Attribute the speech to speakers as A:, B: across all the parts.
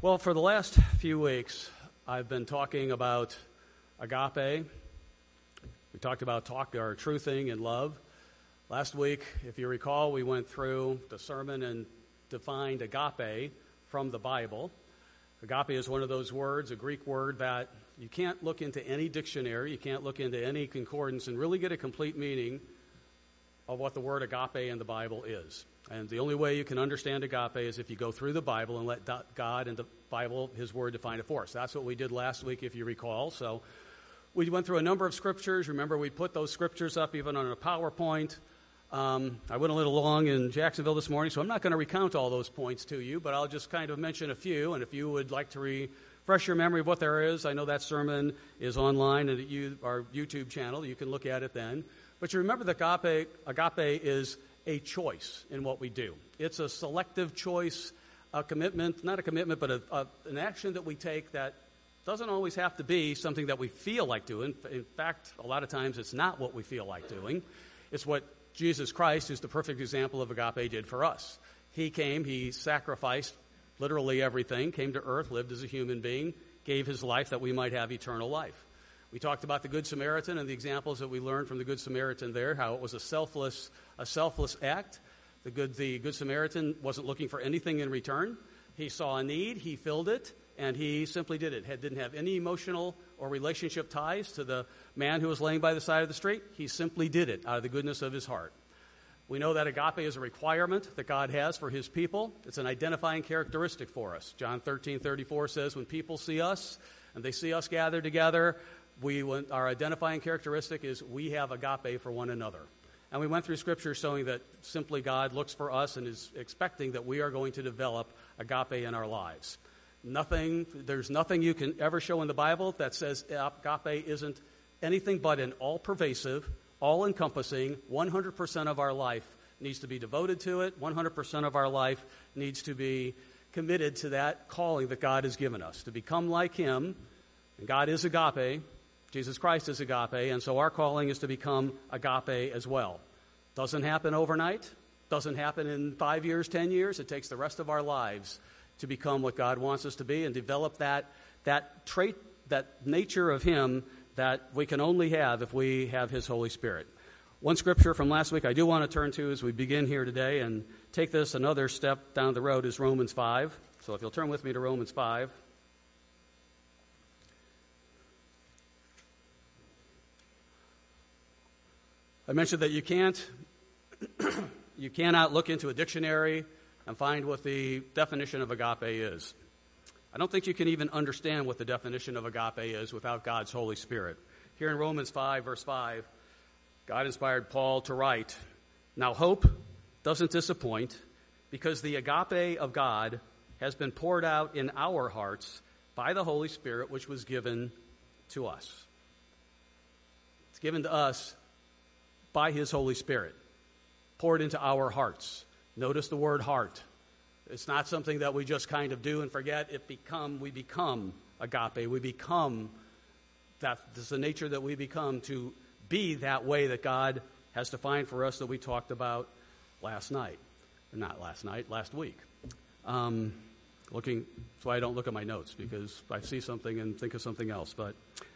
A: Well, for the last few weeks, I've been talking about agape. We talked about truthing and love. Last week, if you recall, we went through the sermon and defined agape from the Bible. Agape is one of those words, a Greek word that you can't look into any dictionary, you can't look into any concordance and really get a complete meaning of what the word agape in the Bible is. And the only way you can understand agape is if you go through the Bible and let God and the Bible, His Word, define it for us. That's what we did last week, if you recall. So we went through a number of scriptures. Remember, we put those scriptures up even on a PowerPoint. I went a little long in Jacksonville this morning, so I'm not going to recount all those points to you, but I'll just kind of mention a few. And if you would like to refresh your memory of what there is, I know that sermon is online at our YouTube channel. You can look at it then. But you remember that agape is a choice in what we do. It's a selective choice, a commitment, not a commitment, but an action that we take that doesn't always have to be something that we feel like doing. In fact, a lot of times it's not what we feel like doing. It's what Jesus Christ, who's the perfect example of agape, did for us. He came, He sacrificed literally everything, came to earth, lived as a human being, gave His life that we might have eternal life. We talked about the Good Samaritan and the examples that we learned from the Good Samaritan there, how it was a selfless act. The Good Samaritan wasn't looking for anything in return. He saw a need, he filled it, and he simply did it. He didn't have any emotional or relationship ties to the man who was laying by the side of the street. He simply did it out of the goodness of his heart. We know that agape is a requirement that God has for His people. It's an identifying characteristic for us. John 13:34 says, when people see us and they see us gathered together, our identifying characteristic is we have agape for one another. And we went through Scripture showing that simply God looks for us and is expecting that we are going to develop agape in our lives. There's nothing you can ever show in the Bible that says agape isn't anything but an all-pervasive, all-encompassing, 100% of our life needs to be devoted to it. 100% of our life needs to be committed to that calling that God has given us, to become like Him. And God is agape. Jesus Christ is agape, and so our calling is to become agape as well. Doesn't happen overnight. Doesn't happen in 5 years, 10 years. It takes the rest of our lives to become what God wants us to be and develop that trait, that nature of Him that we can only have if we have His Holy Spirit. One scripture from last week I do want to turn to as we begin here today and take this another step down the road is Romans 5. So if you'll turn with me to Romans 5. I mentioned that you cannot look into a dictionary and find what the definition of agape is. I don't think you can even understand what the definition of agape is without God's Holy Spirit. Here in Romans 5, verse 5, God inspired Paul to write, now hope doesn't disappoint because the agape of God has been poured out in our hearts by the Holy Spirit, which was given to us. It's given to us by His Holy Spirit, poured into our hearts. Notice the word heart. It's not something that we just kind of do and forget. We become agape. We become that. This is the nature that we become to be that way that God has defined for us that we talked about last week. So I don't look at my notes because I see something and think of something else. But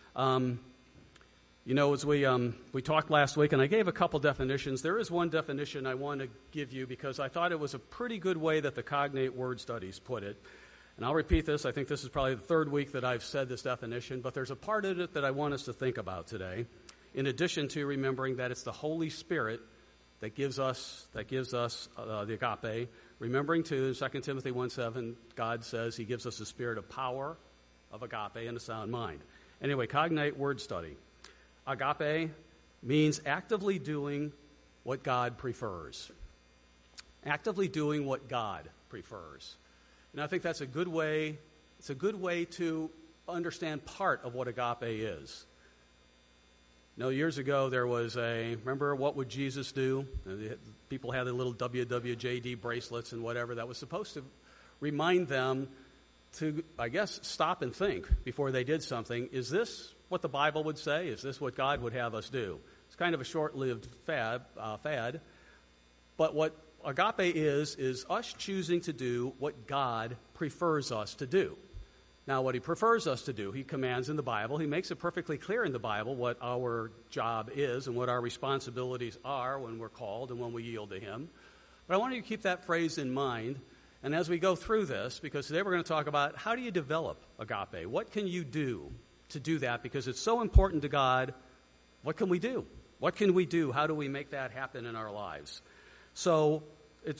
A: as we talked last week, and I gave a couple definitions, there is one definition I want to give you because I thought it was a pretty good way that the Cognate Word Studies put it. And I'll repeat this. I think this is probably the third week that I've said this definition, but there's a part of it that I want us to think about today, in addition to remembering that it's the Holy Spirit that gives us the agape. Remembering, too, 2 Timothy 1:7, God says He gives us a spirit of power, of agape, and a sound mind. Anyway, Cognate Word Study. Agape means actively doing what God prefers. Actively doing what God prefers. And I think that's a good way. It's a good way to understand part of what agape is. Years ago there was remember What Would Jesus Do? People had the little WWJD bracelets and whatever that was supposed to remind them to, I guess, stop and think before they did something. Is this what the Bible would say? Is this what God would have us do? It's kind of a short-lived fad. But what agape is us choosing to do what God prefers us to do. Now, what he prefers us to do, he commands in the Bible. He makes it perfectly clear in the Bible what our job is and what our responsibilities are when we're called and when we yield to him. But I want you to keep that phrase in mind. And as we go through this, because today we're going to talk about how do you develop agape? What can you do to do that? Because it's so important to God. What can we do? What can we do? How do we make that happen in our lives? So it's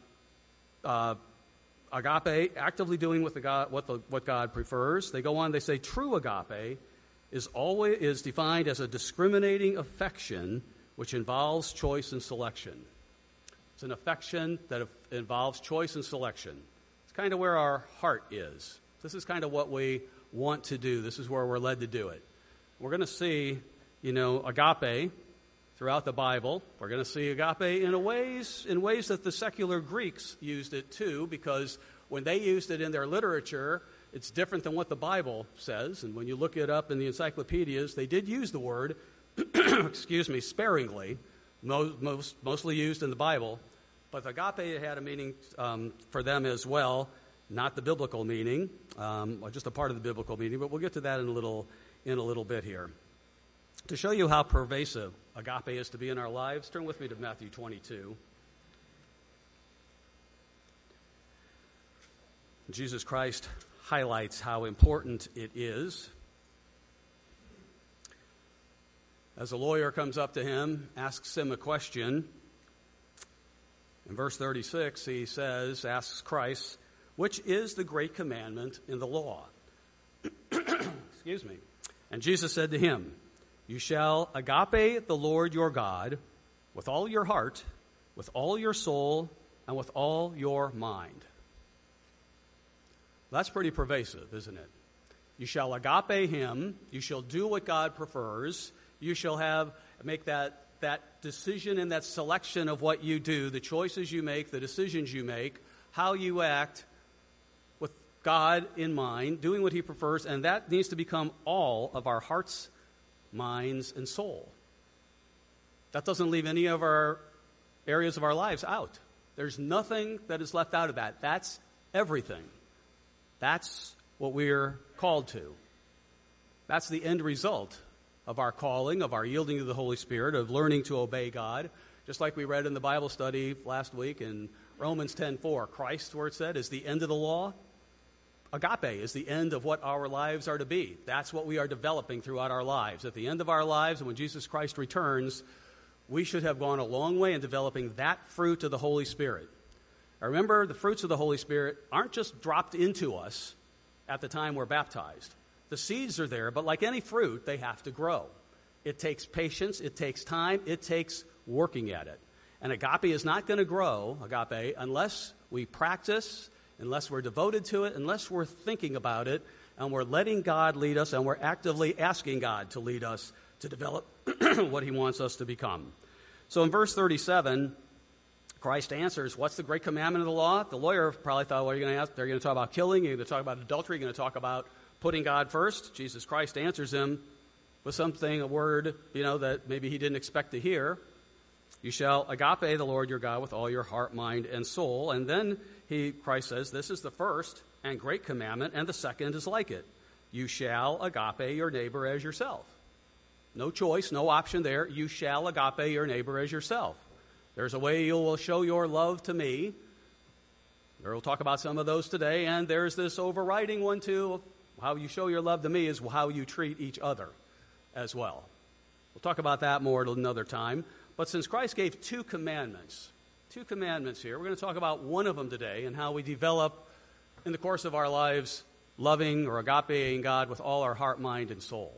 A: agape, actively doing what God prefers. They go on, they say true agape is defined as a discriminating affection which involves choice and selection. It's an affection that involves choice and selection. It's kind of where our heart is. This is kind of what we want to do. This is where we're led to do it. We're going to see, agape throughout the Bible. We're going to see agape in ways that the secular Greeks used it too, because when they used it in their literature, it's different than what the Bible says. And when you look it up in the encyclopedias, they did use the word, sparingly, mostly used in the Bible. But agape had a meaning for them as well, not the biblical meaning, or just a part of the biblical meaning. But we'll get to that in a little bit here. To show you how pervasive agape is to be in our lives, turn with me to Matthew 22. Jesus Christ highlights how important it is. As a lawyer comes up to him, asks him a question. In verse 36, he asks Christ, which is the great commandment in the law? Excuse me. And Jesus said to him, you shall agape the Lord your God with all your heart, with all your soul, and with all your mind. That's pretty pervasive, isn't it? You shall agape him. You shall do what God prefers. You shall make that decision and that selection of what you do, the choices you make, the decisions you make, how you act with God in mind, doing what he prefers, and that needs to become all of our hearts, minds, and soul. That doesn't leave any of our areas of our lives out. There's nothing that is left out of that. That's everything. That's what we're called to. That's the end result of our calling, of our yielding to the Holy Spirit, of learning to obey God. Just like we read in the Bible study last week in Romans 10:4, Christ, where it said, is the end of the law. Agape is the end of what our lives are to be. That's what we are developing throughout our lives. At the end of our lives, and when Jesus Christ returns, we should have gone a long way in developing that fruit of the Holy Spirit. Now remember, the fruits of the Holy Spirit aren't just dropped into us at the time we're baptized. The seeds are there, but like any fruit, they have to grow. It takes patience, it takes time, it takes working at it. And agape is not going to grow, unless we practice, unless we're devoted to it, unless we're thinking about it, and we're letting God lead us, and we're actively asking God to lead us to develop what he wants us to become. So in verse 37, Christ answers, what's the great commandment of the law? The lawyer probably thought, what are you going to ask? They're going to talk about killing, you're going to talk about adultery, you're going to talk about putting God first. Jesus Christ answers him with something, a word, that maybe he didn't expect to hear. You shall agape the Lord your God with all your heart, mind, and soul. And then Christ says, this is the first and great commandment, and the second is like it. You shall agape your neighbor as yourself. No choice, no option there. You shall agape your neighbor as yourself. There's a way you will show your love to me. We'll talk about some of those today. And there's this overriding one, too. How you show your love to me is how you treat each other as well. We'll talk about that more at another time. But since Christ gave two commandments here, we're going to talk about one of them today and how we develop in the course of our lives loving or agapeing God with all our heart, mind, and soul.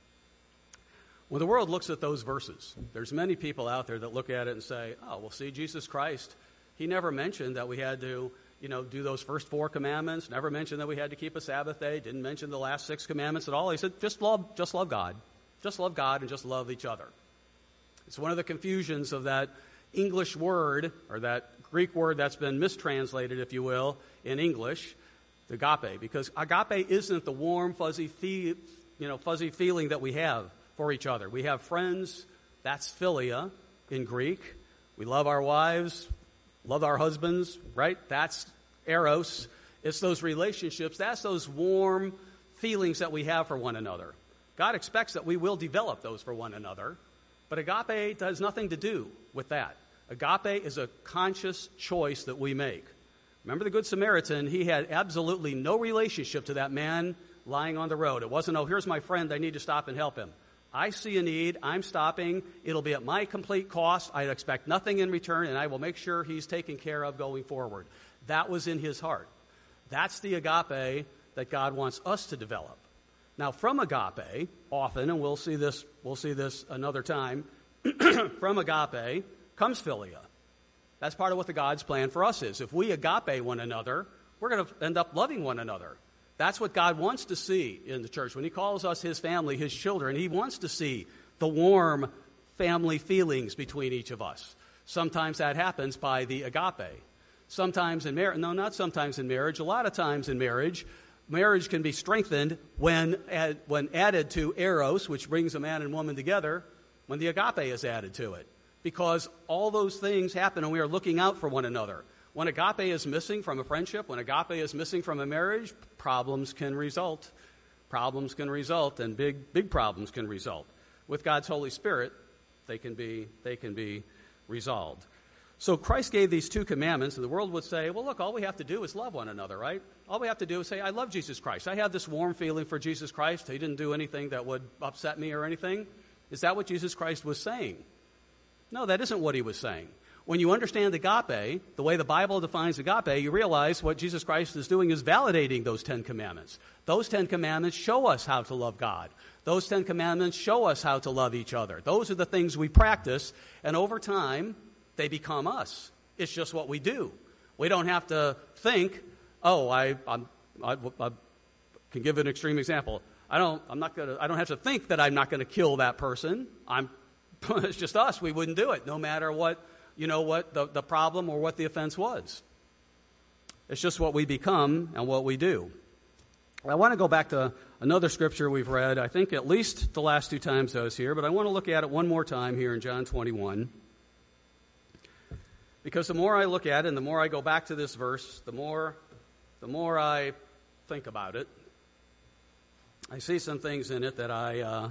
A: When the world looks at those verses, there's many people out there that look at it and say, oh, well, see, Jesus Christ, he never mentioned that we had to, do those first 4 commandments, never mentioned that we had to keep a Sabbath day, didn't mention the last 6 commandments at all. He said, just love God. Just love God and just love each other. It's one of the confusions of that English word, or that Greek word that's been mistranslated, if you will, in English, agape, because agape isn't the warm, fuzzy feeling that we have for each other. We have friends, that's philia in Greek. We love our wives, love our husbands, right? That's eros. It's those relationships. That's those warm feelings that we have for one another. God expects that we will develop those for one another, but agape has nothing to do with that. Agape is a conscious choice that we make. Remember the Good Samaritan, he had absolutely no relationship to that man lying on the road. It wasn't, oh, here's my friend, I need to stop and help him. I see a need, I'm stopping, it'll be at my complete cost, I expect nothing in return, and I will make sure he's taken care of going forward. That was in his heart. That's the agape that God wants us to develop. Now, from agape, often, and we'll see this another time, from agape comes philia. That's part of what the God's plan for us is. If we agape one another, we're going to end up loving one another. That's what God wants to see in the church. When he calls us his family, his children, he wants to see the warm family feelings between each of us. Sometimes that happens by the agape. Sometimes in marriage, no, not sometimes in marriage, a lot of times in marriage can be strengthened when added to eros, which brings a man and woman together, when the agape is added to it. Because all those things happen and we are looking out for one another. When agape is missing from a friendship, when agape is missing from a marriage, problems can result. Problems can result, and big problems can result. With God's Holy Spirit, they can be resolved. So Christ gave these two commandments, and the world would say, well, look, all we have to do is love one another, right? All we have to do is say, I love Jesus Christ. I have this warm feeling for Jesus Christ. He didn't do anything that would upset me or anything. Is that what Jesus Christ was saying? No, that isn't what he was saying. When you understand agape, the way the Bible defines agape, you realize what Jesus Christ is doing is validating those 10 commandments. Those 10 commandments show us how to love God. Those 10 commandments show us how to love each other. Those are the things we practice, and over time, they become us. It's just what we do. We don't have to think, I can give an extreme example. I don't have to think that I'm not going to kill that person. It's just us. We wouldn't do it, no matter what the problem or what the offense was. It's just what we become and what we do. I want to go back to another scripture we've read, I think at least the last 2 times I was here, but I want to look at it one more time here in John 21. Because the more I look at it and the more I go back to this verse, the more I think about it, I see some things in it that I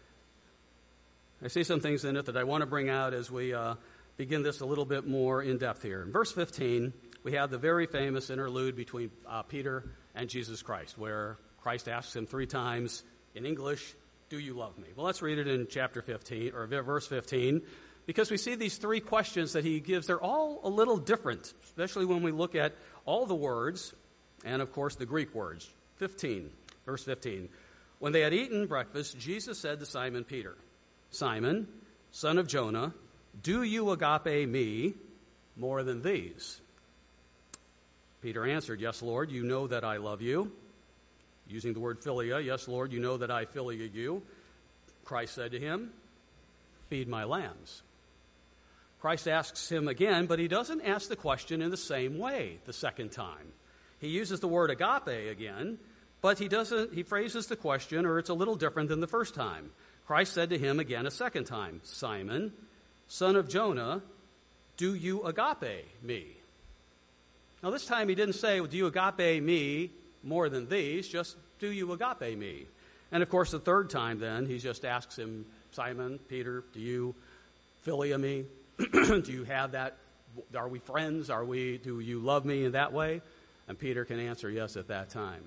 A: want to bring out as we begin this a little bit more in depth here. In verse 15, we have the very famous interlude between Peter and Jesus Christ, where Christ asks him 3 times in English, do you love me? Well, let's read it in chapter 15, or verse 15, because we see these 3 questions that he gives. They're all a little different, especially when we look at all the words and, of course, the Greek words. Verse 15. When they had eaten breakfast, Jesus said to Simon Peter, Simon, son of Jonah, do you agape me more than these? Peter answered, yes, Lord, you know that I love you. Using the word philia, yes, Lord, you know that I philia you. Christ said to him, feed my lambs. Christ asks him again, but he doesn't ask the question in the same way the second time. He uses the word agape again, but he phrases the question, or it's a little different than the first time. Christ said to him again a second time, Simon, son of Jonah, do you agape me? Now this time he didn't say, do you agape me more than these, just do you agape me? And of course the third time then, he just asks him, Simon, Peter, do you philia me? Do you have that? Are we friends? Do you love me in that way? And Peter can answer yes at that time.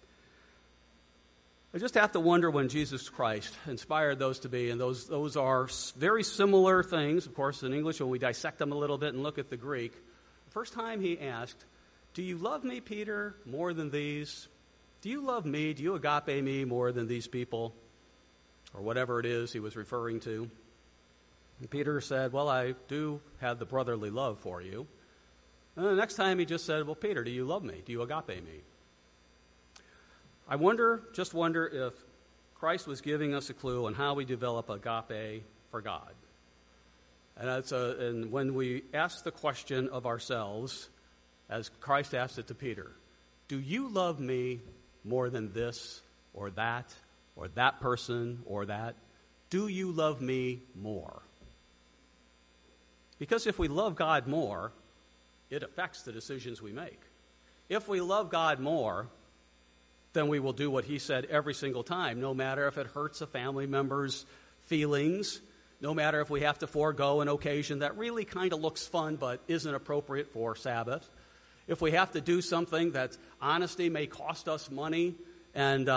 A: I just have to wonder when Jesus Christ inspired those to be, and those are very similar things, of course, in English, when we dissect them a little bit and look at the Greek. The first time he asked, do you love me, Peter, more than these? Do you love me? Do you agape me more than these people? Or whatever it is he was referring to. And Peter said, well, I do have the brotherly love for you. And the next time he just said, well, Peter, do you love me? Do you agape me? I wonder if Christ was giving us a clue on how we develop agape for God. And when we ask the question of ourselves, as Christ asked it to Peter, do you love me more than this or that person or that? Do you love me more? Because if we love God more, it affects the decisions we make. If we love God more, then we will do what he said every single time, no matter if it hurts a family member's feelings, no matter if we have to forego an occasion that really kind of looks fun but isn't appropriate for Sabbath. If we have to do something that honesty may cost us money and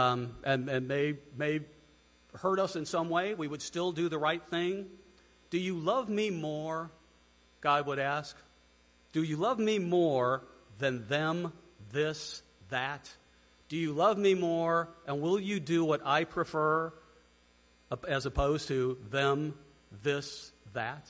A: may hurt us in some way, we would still do the right thing. Do you love me more, God would ask? Do you love me more than them, this, that? Do you love me more, and will you do what I prefer as opposed to them, this, that?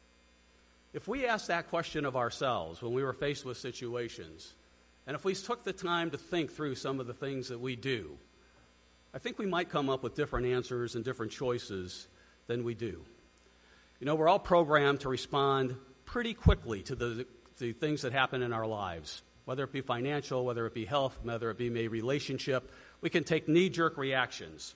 A: If we asked that question of ourselves when we were faced with situations, and if we took the time to think through some of the things that we do, I think we might come up with different answers and different choices than we do. You know, we're all programmed to respond pretty quickly to the things that happen in our lives, whether it be financial, whether it be health, whether it be a relationship. We can take knee-jerk reactions.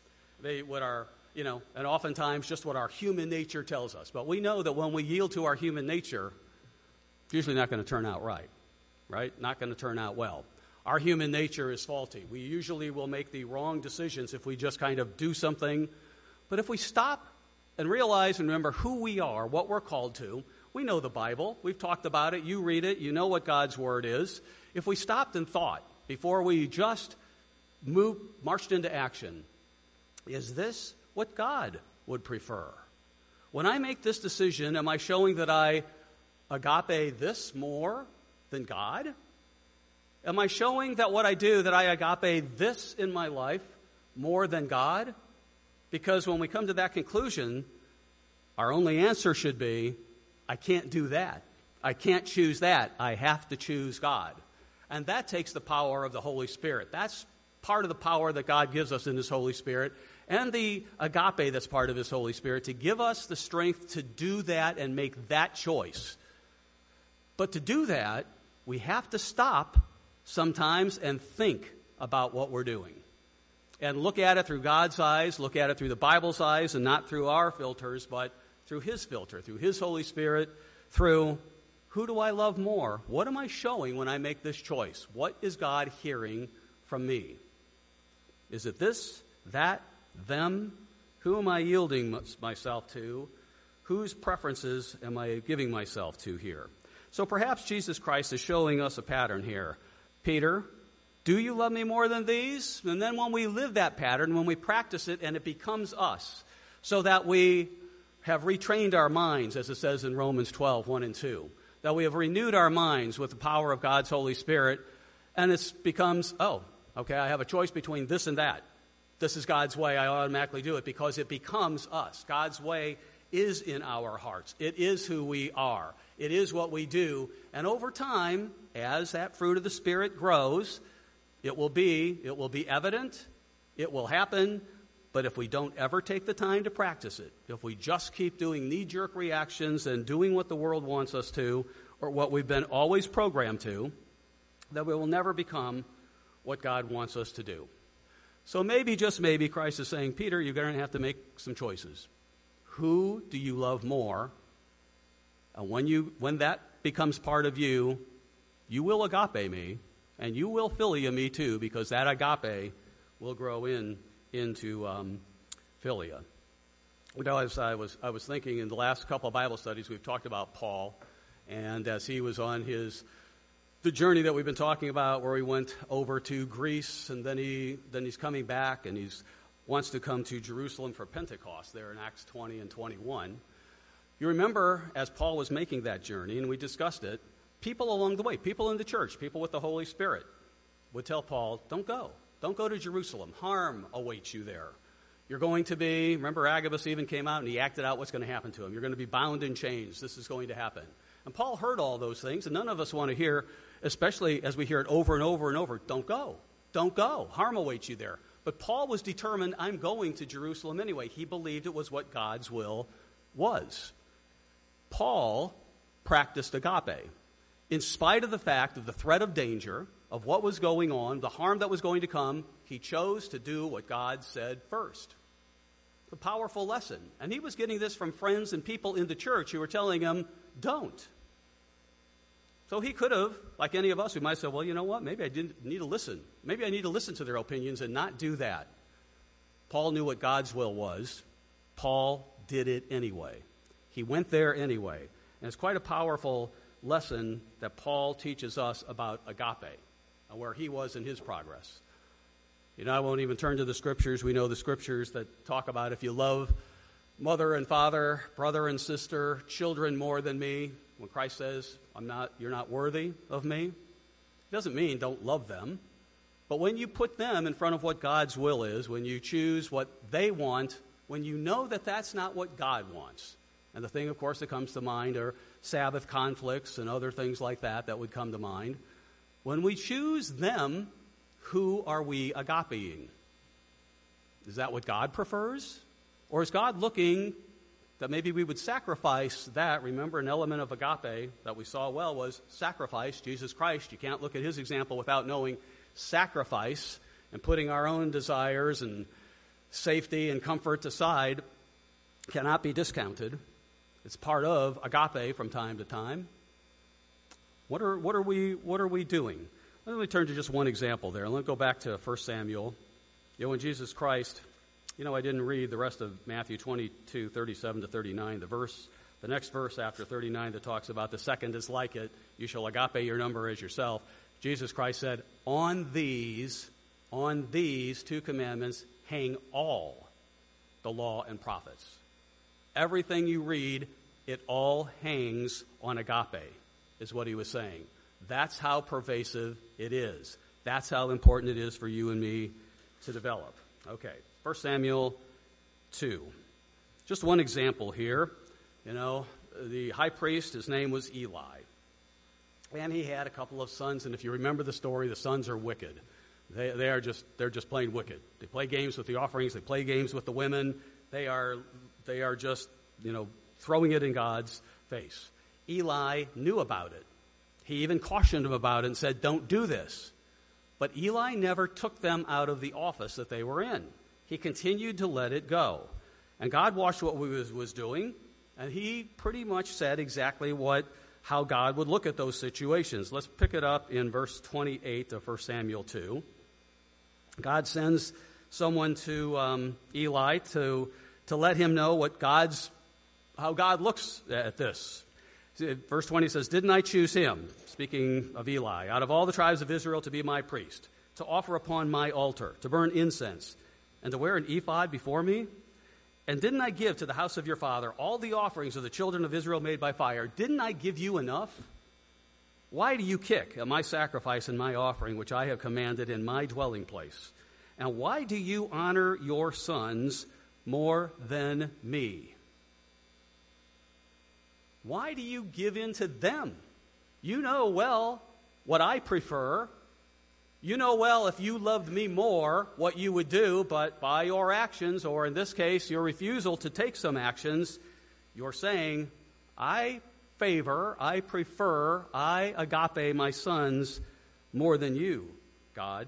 A: And oftentimes just what our human nature tells us. But we know that when we yield to our human nature, it's usually not going to turn out right? Not going to turn out well. Our human nature is faulty. We usually will make the wrong decisions if we just kind of do something. But if we stop and realize and remember who we are, what we're called to, we know the Bible. We've talked about it. You read it. You know what God's Word is. If we stopped and thought before we just marched into action, is this what God would prefer? When I make this decision, am I showing that I agape this more than God? Am I showing that what I do, that I agape this in my life more than God? Because when we come to that conclusion, our only answer should be, I can't do that. I can't choose that. I have to choose God. And that takes the power of the Holy Spirit. That's part of the power that God gives us in His Holy Spirit, and the agape that's part of His Holy Spirit, to give us the strength to do that and make that choice. But to do that, we have to stop sometimes and think about what we're doing. And look at it through God's eyes, look at it through the Bible's eyes, and not through our filters, but through His filter, through His Holy Spirit, through who do I love more? What am I showing when I make this choice? What is God hearing from me? Is it this, that, them? Who am I yielding myself to? Whose preferences am I giving myself to here? So perhaps Jesus Christ is showing us a pattern here. Peter, do you love me more than these? And then when we live that pattern, when we practice it and it becomes us, so that we have retrained our minds, as it says in Romans 12, 1 and 2, that we have renewed our minds with the power of God's Holy Spirit, and it becomes, I have a choice between this and that. This is God's way. I automatically do it because it becomes us. God's way is in our hearts. It is who we are. It is what we do. And over time, as that fruit of the Spirit grows, it will be evident. It will happen. But if we don't ever take the time to practice it, if we just keep doing knee-jerk reactions and doing what the world wants us to, or what we've been always programmed to, then we will never become what God wants us to do. So maybe, just maybe, Christ is saying, Peter, you're going to have to make some choices. Who do you love more? And when that becomes part of you, you will agape me, and you will philia me too, because that agape will grow into philia. You know, as I was thinking in the last couple of Bible studies, we've talked about Paul, and as he was on the journey that we've been talking about, where he went over to Greece, and then he's coming back, and he wants to come to Jerusalem for Pentecost there in Acts 20 and 21. You remember, as Paul was making that journey, and we discussed it, people along the way, people in the church, people with the Holy Spirit, would tell Paul, don't go. Don't go to Jerusalem. Harm awaits you there. You're going to be, remember Agabus even came out and he acted out what's going to happen to him. You're going to be bound in chains. This is going to happen. And Paul heard all those things, and none of us want to hear, especially as we hear it over and over and over, don't go. Don't go. Harm awaits you there. But Paul was determined, I'm going to Jerusalem anyway. He believed it was what God's will was. Paul practiced agape. In spite of the fact of the threat of danger, of what was going on, the harm that was going to come, he chose to do what God said first. A powerful lesson. And he was getting this from friends and people in the church who were telling him, don't. So he could have, like any of us, we might say, well, you know what? Maybe I didn't need to listen. Maybe I need to listen to their opinions and not do that. Paul knew what God's will was. Paul did it anyway. He went there anyway. And it's quite a powerful lesson that Paul teaches us about agape, where he was in his progress. You know, I won't even turn to the scriptures. We know the scriptures that talk about if you love mother and father, brother and sister, children more than me, when Christ says, you're not worthy of me, it doesn't mean don't love them. But when you put them in front of what God's will is, when you choose what they want, when you know that that's not what God wants, and the thing, of course, that comes to mind are Sabbath conflicts and other things like that would come to mind. When we choose them, who are we agapeing? Is that what God prefers? Or is God looking that maybe we would sacrifice that? Remember, an element of agape that we saw well was sacrifice. Jesus Christ, you can't look at his example without knowing sacrifice and putting our own desires and safety and comfort aside cannot be discounted. It's part of agape from time to time. What are we doing? Let me turn to just one example there. Let's go back to 1 Samuel. You know, when Jesus Christ, I didn't read the rest of Matthew 22, 37 to 39. The next verse after 39 that talks about the second is like it. You shall agape your number as yourself. Jesus Christ said, on these two commandments hang all the law and prophets. Everything you read, it all hangs on agape, is what he was saying. That's how pervasive it is. That's how important it is for you and me to develop. Okay, 1 Samuel 2. Just one example here. The high priest, his name was Eli. And he had a couple of sons, and if you remember the story, the sons are wicked. They're just plain wicked. They play games with the offerings, they play games with the women. They are just, throwing it in God's face. Eli knew about it. He even cautioned him about it and said, don't do this. But Eli never took them out of the office that they were in. He continued to let it go. And God watched what he was doing, and he pretty much said exactly how God would look at those situations. Let's pick it up in verse 28 of 1 Samuel 2. God sends someone to Eli to let him know how God looks at this. Verse 20 says, didn't I choose him, speaking of Eli, out of all the tribes of Israel to be my priest, to offer upon my altar, to burn incense, and to wear an ephod before me? And didn't I give to the house of your father all the offerings of the children of Israel made by fire? Didn't I give you enough? Why do you kick at my sacrifice and my offering, which I have commanded in my dwelling place? And why do you honor your sons more than me? Why do you give in to them? You know well what I prefer. You know well if you loved me more what you would do, but by your actions, or in this case, your refusal to take some actions, you're saying, I prefer, I agape my sons more than you, God.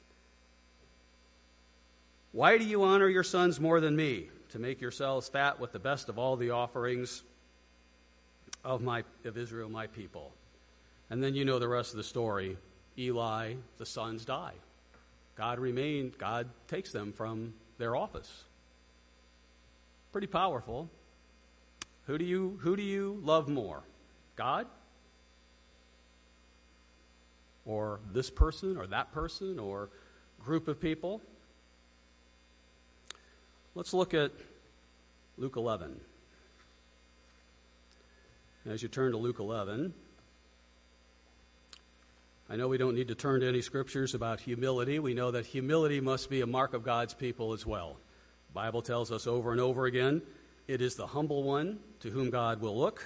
A: Why do you honor your sons more than me, to make yourselves fat with the best of all the offerings of Israel, my people? And then you know the rest of the story. Eli, the sons die. God takes them from their office. Pretty powerful. Who do you love more? God? Or this person or that person or group of people? Let's look at Luke 11. As you turn to Luke 11, I know we don't need to turn to any scriptures about humility. We know that humility must be a mark of God's people as well. The Bible tells us over and over again, it is the humble one to whom God will look.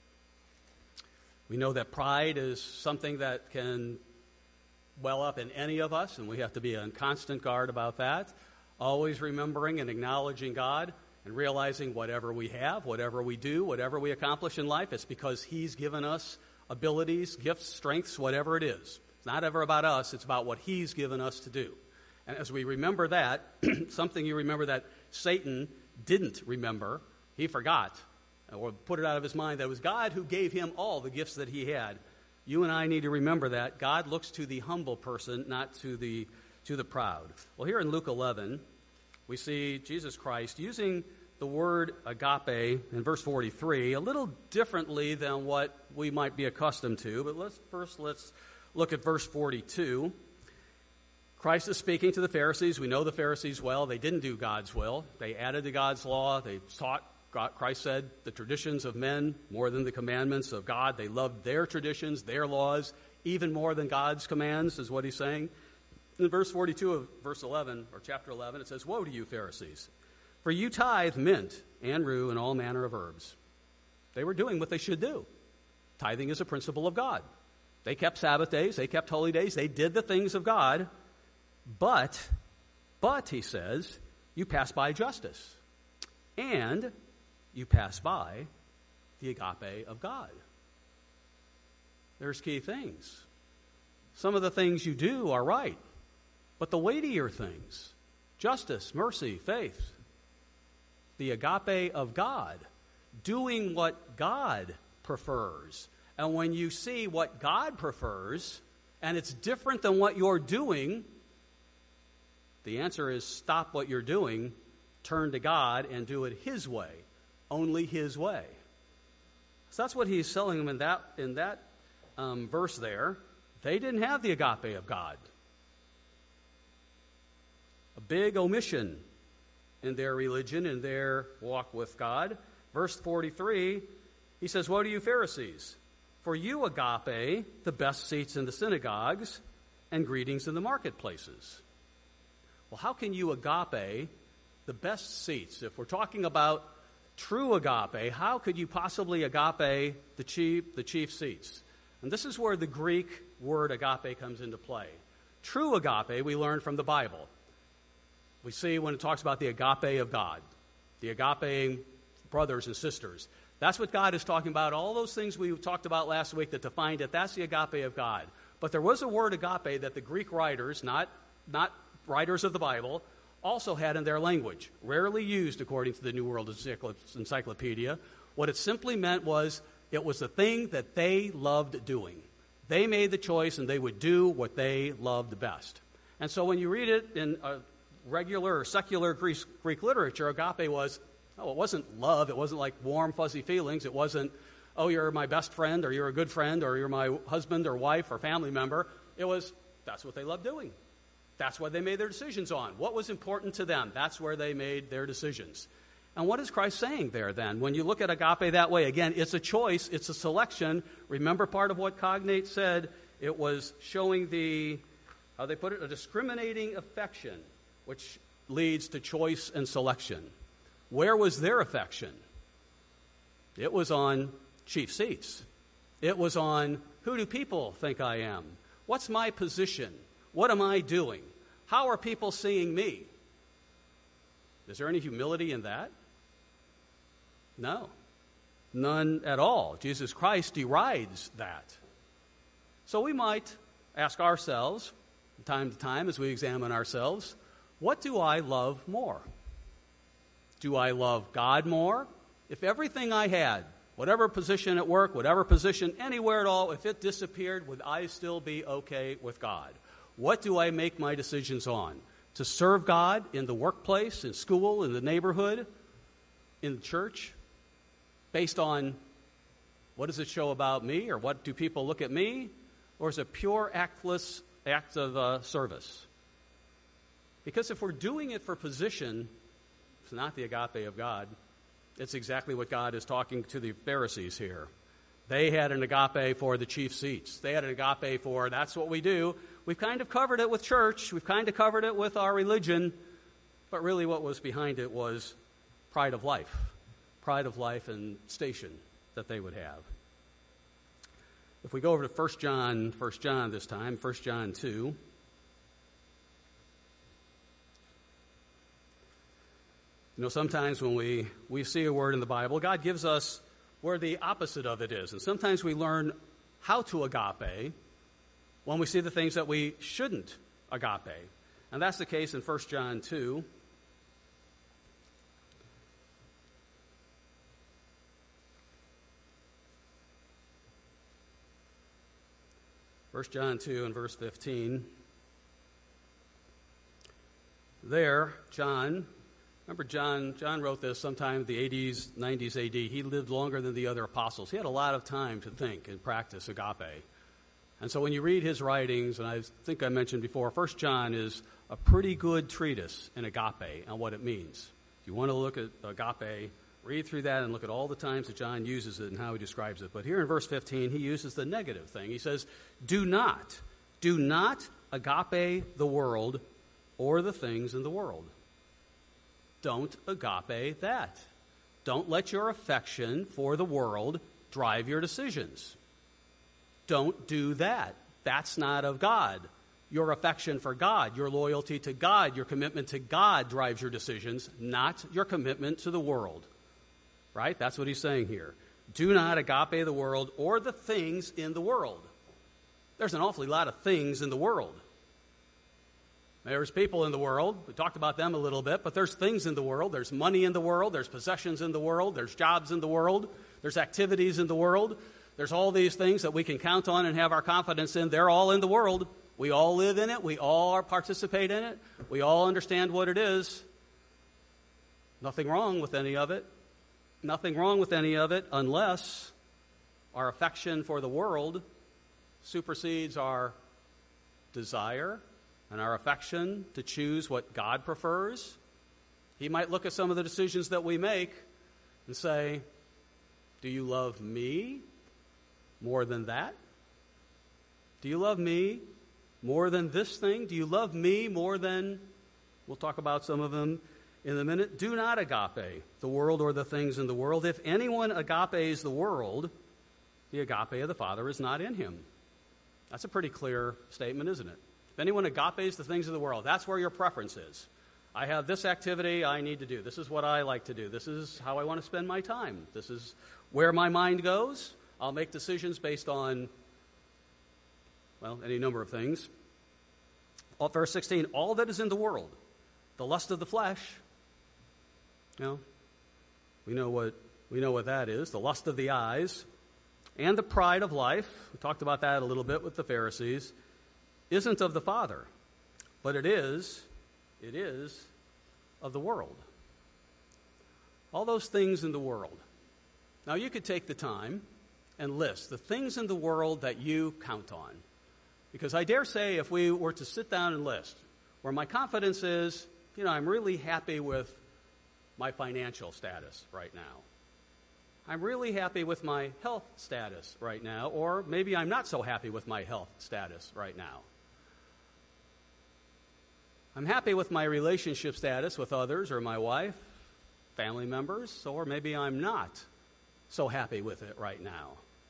A: We know that pride is something that can well up in any of us, and we have to be on constant guard about that. Always remembering and acknowledging God and realizing whatever we have, whatever we do, whatever we accomplish in life, it's because He's given us abilities, gifts, strengths, whatever it is. It's not ever about us, it's about what He's given us to do. And as we remember that, something you remember that Satan didn't remember, he forgot, or put it out of his mind, that it was God who gave him all the gifts that he had. You and I need to remember that. God looks to the humble person, not to the proud. Well, here in Luke 11, we see Jesus Christ using the word agape in verse 43 a little differently than what we might be accustomed to. But let's look at verse 42. Christ is speaking to the Pharisees. We know the Pharisees well. They didn't do God's will. They added to God's law. They taught, Christ said, the traditions of men more than the commandments of God. They loved their traditions, their laws, even more than God's commands, is what he's saying. In verse 42 of verse 11, or chapter 11, it says, "Woe to you, Pharisees, for you tithe mint and rue and all manner of herbs." They were doing what they should do. Tithing is a principle of God. They kept Sabbath days. They kept holy days. They did the things of God. But, he says, you pass by justice. And you pass by the agape of God. There's key things. Some of the things you do are right. But the weightier things, justice, mercy, faith, the agape of God, doing what God prefers. And when you see what God prefers, and it's different than what you're doing, the answer is stop what you're doing, turn to God, and do it His way, only His way. So that's what he's telling them in that verse there. They didn't have the agape of God. A big omission in their religion, in their walk with God. Verse 43, he says, "Woe to you, Pharisees, for you agape the best seats in the synagogues and greetings in the marketplaces." Well, how can you agape the best seats? If we're talking about true agape, how could you possibly agape the chief seats? And this is where the Greek word agape comes into play. True agape we learn from the Bible. We see when it talks about the agape of God, the agape brothers and sisters. That's what God is talking about. All those things we talked about last week that defined it, that's the agape of God. But there was a word agape that the Greek writers, not writers of the Bible, also had in their language, rarely used according to the New World Encyclopedia. What it simply meant was it was the thing that they loved doing. They made the choice and they would do what they loved best. And so when you read it in a regular or secular Greek literature, agape was, it wasn't love. It wasn't like warm, fuzzy feelings. It wasn't, oh, you're my best friend or you're a good friend or you're my husband or wife or family member. It was, that's what they loved doing. That's what they made their decisions on. What was important to them? That's where they made their decisions. And what is Christ saying there then? When you look at agape that way, again, it's a choice, it's a selection. Remember part of what Cognate said? It was showing how they put it, a discriminating affection, which leads to choice and selection. Where was their affection? It was on chief seats. It was on, who do people think I am? What's my position? What am I doing? How are people seeing me? Is there any humility in that? No. None at all. Jesus Christ derides that. So we might ask ourselves, from time to time as we examine ourselves, what do I love more? Do I love God more? If everything I had, whatever position at work, whatever position anywhere at all, if it disappeared, would I still be okay with God? What do I make my decisions on? To serve God in the workplace, in school, in the neighborhood, in the church? Based on what does it show about me, or what do people look at me? Or is it pure act of service? Because if we're doing it for position, it's not the agape of God. It's exactly what God is talking to the Pharisees here. They had an agape for the chief seats. They had an agape for, that's what we do. We've kind of covered it with church. We've kind of covered it with our religion. But really what was behind it was pride of life and station that they would have. If we go over to 1 John this time, 1 John 2. Sometimes when we see a word in the Bible, God gives us where the opposite of it is. And sometimes we learn how to agape when we see the things that we shouldn't agape. And that's the case in 1 John 2. 1 John 2 and verse 15. There, John wrote this sometime in the 80s, 90s AD. He lived longer than the other apostles. He had a lot of time to think and practice agape. And so when you read his writings, and I think I mentioned before, 1 John is a pretty good treatise in agape and what it means. If you want to look at agape, read through that and look at all the times that John uses it and how he describes it. But here in verse 15, he uses the negative thing. He says, do not agape the world or the things in the world. Don't agape that. Don't let your affection for the world drive your decisions. Don't do that. That's not of God. Your affection for God, your loyalty to God, your commitment to God drives your decisions, not your commitment to the world. Right? That's what he's saying here. Do not agape the world or the things in the world. There's an awfully lot of things in the world. There's people in the world. We talked about them a little bit, but there's things in the world. There's money in the world. There's possessions in the world. There's jobs in the world. There's activities in the world. There's all these things that we can count on and have our confidence in. They're all in the world. We all live in it. We all participate in it. We all understand what it is. Nothing wrong with any of it. Nothing wrong with any of it unless our affection for the world supersedes our desire and our affection to choose what God prefers. He might look at some of the decisions that we make and say, do you love me more than that? Do you love me more than this thing? Do you love me more than, we'll talk about some of them in a minute. Do not agape the world or the things in the world. If anyone agapes the world, the agape of the Father is not in him. That's a pretty clear statement, isn't it? If anyone agapes the things of the world, that's where your preference is. I have this activity I need to do. This is what I like to do. This is how I want to spend my time. This is where my mind goes. I'll make decisions based on, well, any number of things. Verse 16, all that is in the world, the lust of the flesh, we know what that is, the lust of the eyes, and the pride of life, we talked about that a little bit with the Pharisees, isn't of the Father, but it is of the world. All those things in the world. Now you could take the time and list the things in the world that you count on. Because I dare say if we were to sit down and list, where my confidence is, I'm really happy with my financial status right now. I'm really happy with my health status right now, or maybe I'm not so happy with my health status right now. I'm happy with my relationship status with others or my wife, family members, or maybe I'm not so happy with it right now.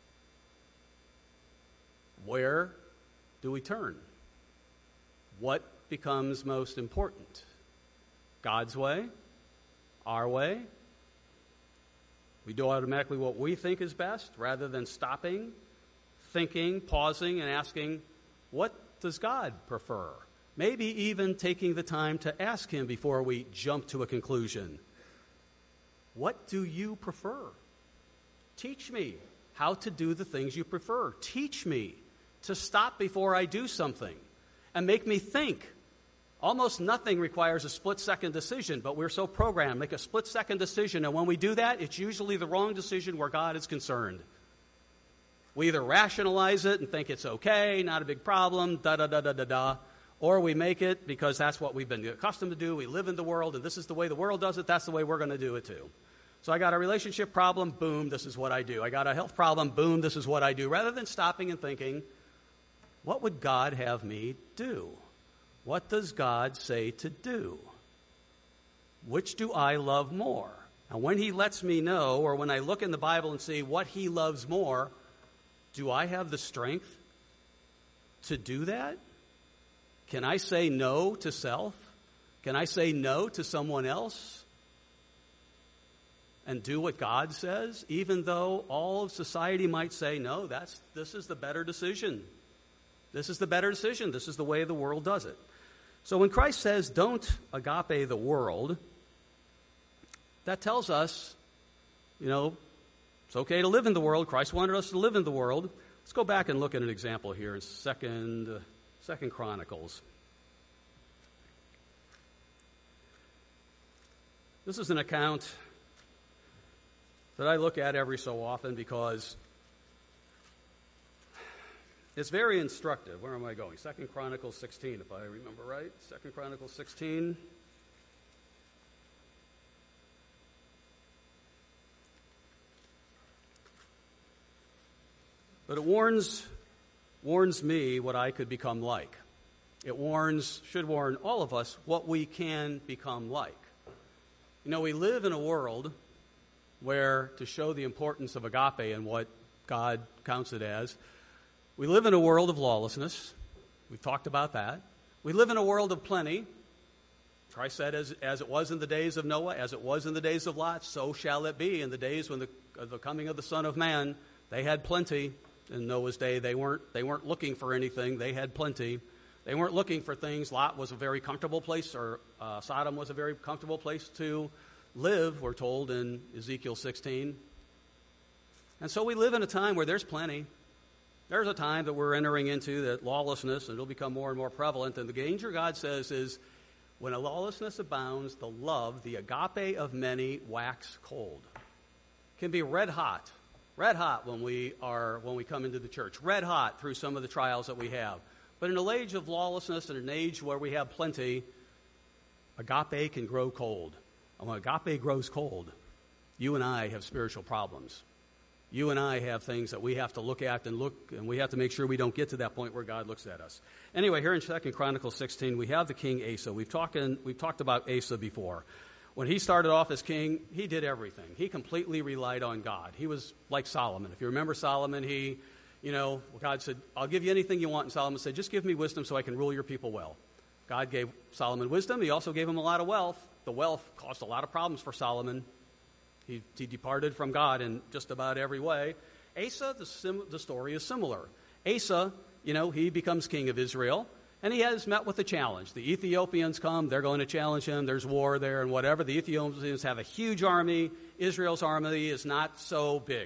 A: Where do we turn? What becomes most important? God's way? Our way? We do automatically what we think is best rather than stopping, thinking, pausing, and asking, what does God prefer? Maybe even taking the time to ask him before we jump to a conclusion. What do you prefer? Teach me how to do the things you prefer. Teach me to stop before I do something and make me think. Almost nothing requires a split-second decision, but we're so programmed, make a split-second decision, and when we do that, it's usually the wrong decision where God is concerned. We either rationalize it and think it's okay, not a big problem, da-da-da-da-da-da, or we make it because that's what we've been accustomed to do. We live in the world, and this is the way the world does it. That's the way we're going to do it too. So I got a relationship problem, boom, this is what I do. I got a health problem, boom, this is what I do. Rather than stopping and thinking, what would God have me do? What does God say to do? Which do I love more? And when he lets me know, or when I look in the Bible and see what he loves more, do I have the strength to do that? Can I say no to self? Can I say no to someone else and do what God says, even though all of society might say, no, this is the better decision. This is the better decision. This is the way the world does it. So when Christ says, don't agape the world, that tells us, it's okay to live in the world. Christ wanted us to live in the world. Let's go back and look at an example here in Second Chronicles. This is an account that I look at every so often because it's very instructive. Where am I going? 2 Chronicles 16, if I remember right. 2 Chronicles 16. But it warns me what I could become like. It should warn all of us what we can become like. You know, we live in a world where, to show the importance of agape and what God counts it as, we live in a world of lawlessness. We've talked about that. We live in a world of plenty. Christ said, as it was in the days of Noah, as it was in the days of Lot, so shall it be in the days when the coming of the Son of Man. They had plenty in Noah's day. They weren't looking for anything. They had plenty. They weren't looking for things. Lot was a very comfortable place, or Sodom was a very comfortable place to live, we're told in Ezekiel 16. And so we live in a time where there's plenty. There's a time that we're entering into that lawlessness, and it'll become more and more prevalent. And the danger, God says, is when a lawlessness abounds, the love, the agape of many, wax cold. It can be red hot when we come into the church, red hot through some of the trials that we have. But in an age of lawlessness and an age where we have plenty, agape can grow cold. And when agape grows cold, you and I have spiritual problems. You and I have things that we have to look at and we have to make sure we don't get to that point where God looks at us. Anyway, here in 2 Chronicles 16, we have the king Asa. We've talked about Asa before. When he started off as king, he did everything. He completely relied on God. He was like Solomon. If you remember Solomon, God said, I'll give you anything you want. And Solomon said, just give me wisdom so I can rule your people well. God gave Solomon wisdom. He also gave him a lot of wealth. The wealth caused a lot of problems for Solomon. He departed from God in just about every way. Asa, the story is similar. Asa, he becomes king of Israel, and he has met with a challenge. The Ethiopians come. They're going to challenge him. There's war there and whatever. The Ethiopians have a huge army. Israel's army is not so big.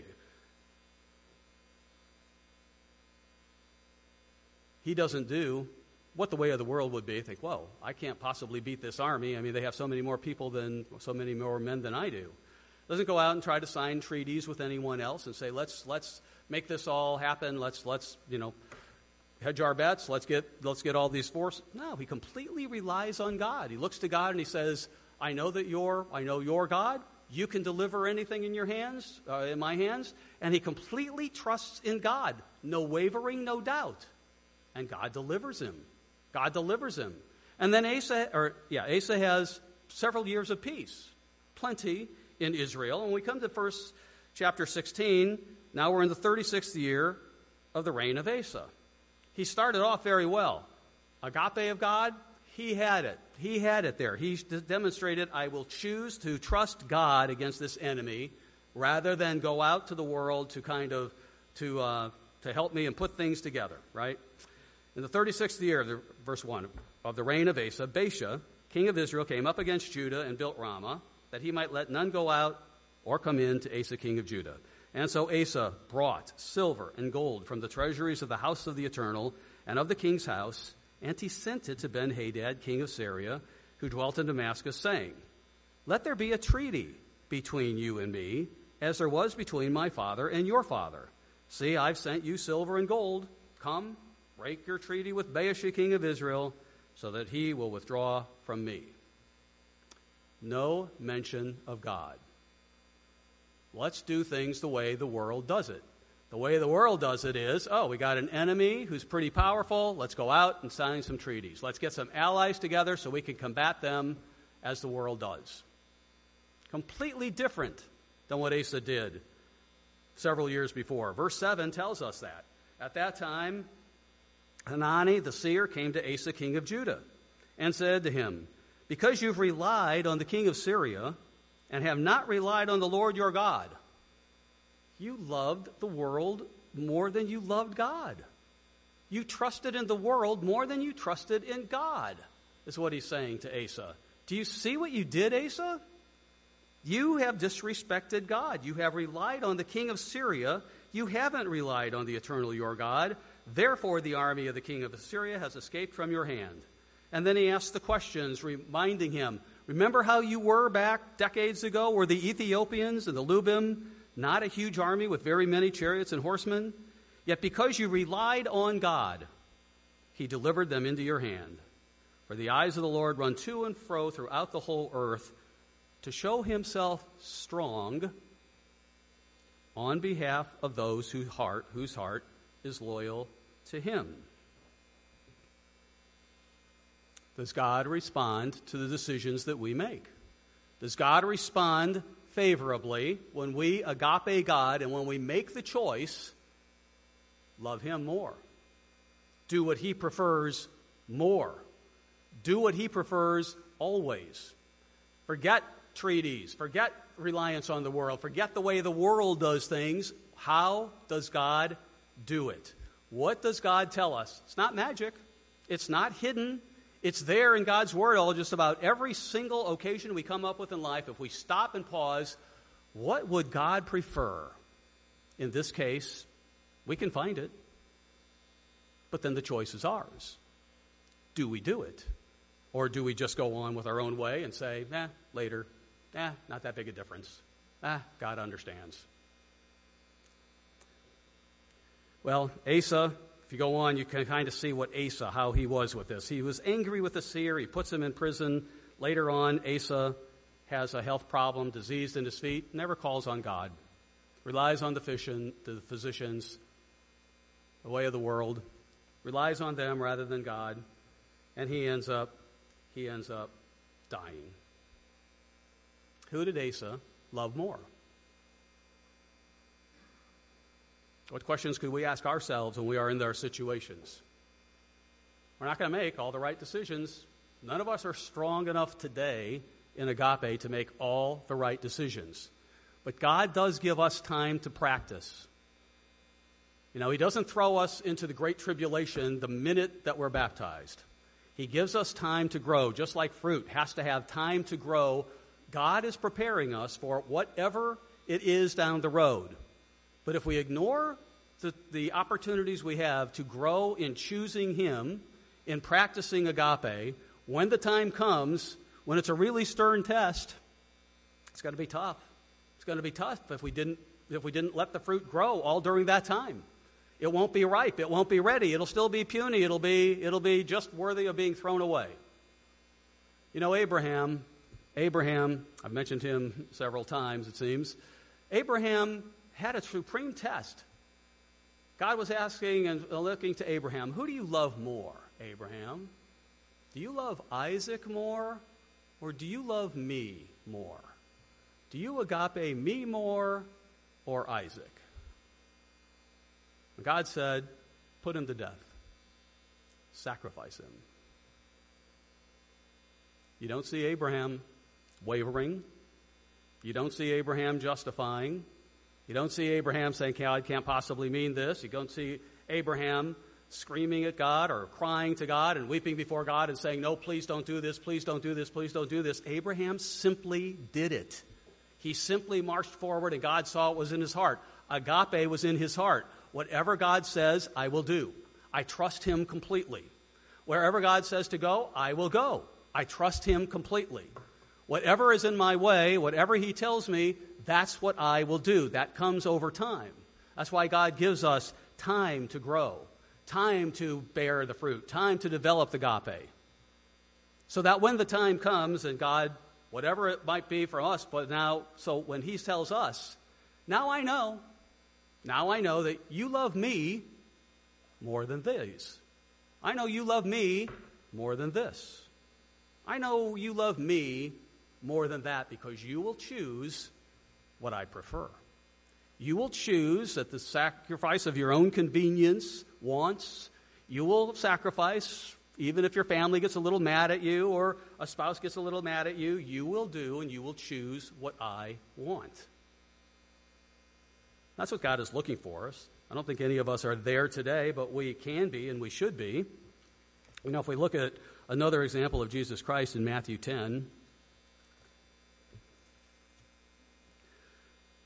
A: He doesn't do what the way of the world would be. Think, whoa, I can't possibly beat this army. I mean, they have so many more men than I do. Doesn't go out and try to sign treaties with anyone else and say, let's make this all happen. Let's hedge our bets. Let's get all these forces. No, he completely relies on God. He looks to God and he says, I know you're God. You can deliver anything in your hands, in my hands. And he completely trusts in God. No wavering, no doubt. And God delivers him. And then Asa has several years of peace, plenty in Israel. And when we come to first chapter 16, now we're in the 36th year of the reign of Asa. He started off very well. Agape of God, he had it. He had it there. He demonstrated, I will choose to trust God against this enemy rather than go out to the world to help me and put things together, right? In the 36th year, verse 1, of the reign of Asa, Baasha, king of Israel, came up against Judah and built Ramah, that he might let none go out or come in to Asa, king of Judah. And so Asa brought silver and gold from the treasuries of the house of the Eternal and of the king's house, and he sent it to Ben-Hadad, king of Syria, who dwelt in Damascus, saying, let there be a treaty between you and me, as there was between my father and your father. See, I've sent you silver and gold. Come, break your treaty with Baasha, king of Israel, so that he will withdraw from me. No mention of God. Let's do things the way the world does it. The way the world does it is, we got an enemy who's pretty powerful. Let's go out and sign some treaties. Let's get some allies together so we can combat them as the world does. Completely different than what Asa did several years before. Verse 7 tells us that. At that time, Hanani the seer came to Asa, king of Judah, and said to him, because you've relied on the king of Syria and have not relied on the Lord your God, you loved the world more than you loved God. You trusted in the world more than you trusted in God, is what he's saying to Asa. Do you see what you did, Asa? You have disrespected God. You have relied on the king of Syria. You haven't relied on the eternal your God. Therefore, the army of the king of Assyria has escaped from your hand. And then he asks the questions, reminding him, remember how you were back decades ago? Were the Ethiopians and the Lubim not a huge army with very many chariots and horsemen? Yet because you relied on God, he delivered them into your hand. For the eyes of the Lord run to and fro throughout the whole earth to show himself strong on behalf of those whose heart is loyal to him. Does God respond to the decisions that we make? Does God respond favorably when we agape God and when we make the choice, love him more, do what he prefers more, do what he prefers always, forget treaties, forget reliance on the world, forget the way the world does things? How does God do it? What does God tell us? It's not magic. It's not hidden. It's there in God's Word on just about every single occasion we come up with in life. If we stop and pause, what would God prefer? In this case, we can find it. But then the choice is ours. Do we do it? Or do we just go on with our own way and say, later, not that big a difference. God understands. Well, Asa, if you go on, you can kind of see what Asa, how he was with this. He was angry with the seer. He puts him in prison. Later on, Asa has a health problem, diseased in his feet, never calls on God. Relies on the physicians, the way of the world. Relies on them rather than God. And he ends up dying. Who did Asa love more? What questions could we ask ourselves when we are in their situations? We're not going to make all the right decisions. None of us are strong enough today in agape to make all the right decisions. But God does give us time to practice. You know, he doesn't throw us into the great tribulation the minute that we're baptized. He gives us time to grow, just like fruit has to have time to grow. God is preparing us for whatever it is down the road. But if we ignore the opportunities we have to grow in choosing him, in practicing agape, when the time comes, when it's a really stern test, it's going to be tough. It's going to be tough if we didn't let the fruit grow all during that time. It won't be ripe. It won't be ready. It'll still be puny. It'll be just worthy of being thrown away. You know, Abraham, I've mentioned him several times, it seems. Abraham had a supreme test. God was asking and looking to Abraham, who do you love more, Abraham? Do you love Isaac more, or do you love me more? Do you agape me more, or Isaac? And God said, put him to death. Sacrifice him. You don't see Abraham wavering. You don't see Abraham justifying. You don't see Abraham saying, God can't possibly mean this. You don't see Abraham screaming at God or crying to God and weeping before God and saying, no, please don't do this, please don't do this, please don't do this. Abraham simply did it. He simply marched forward and God saw it was in his heart. Agape was in his heart. Whatever God says, I will do. I trust him completely. Wherever God says to go, I will go. I trust him completely. Whatever is in my way, whatever he tells me, that's what I will do. That comes over time. That's why God gives us time to grow, time to bear the fruit, time to develop the agape. So that when the time comes and God, whatever it might be for us, but now, so when he tells us, now I know that you love me more than these. I know you love me more than this. I know you love me more than that because you will choose what I prefer. You will choose at the sacrifice of your own convenience, wants. You will sacrifice, even if your family gets a little mad at you or a spouse gets a little mad at you, you will do and you will choose what I want. That's what God is looking for us. I don't think any of us are there today, but we can be and we should be. You know, if we look at another example of Jesus Christ in Matthew 10,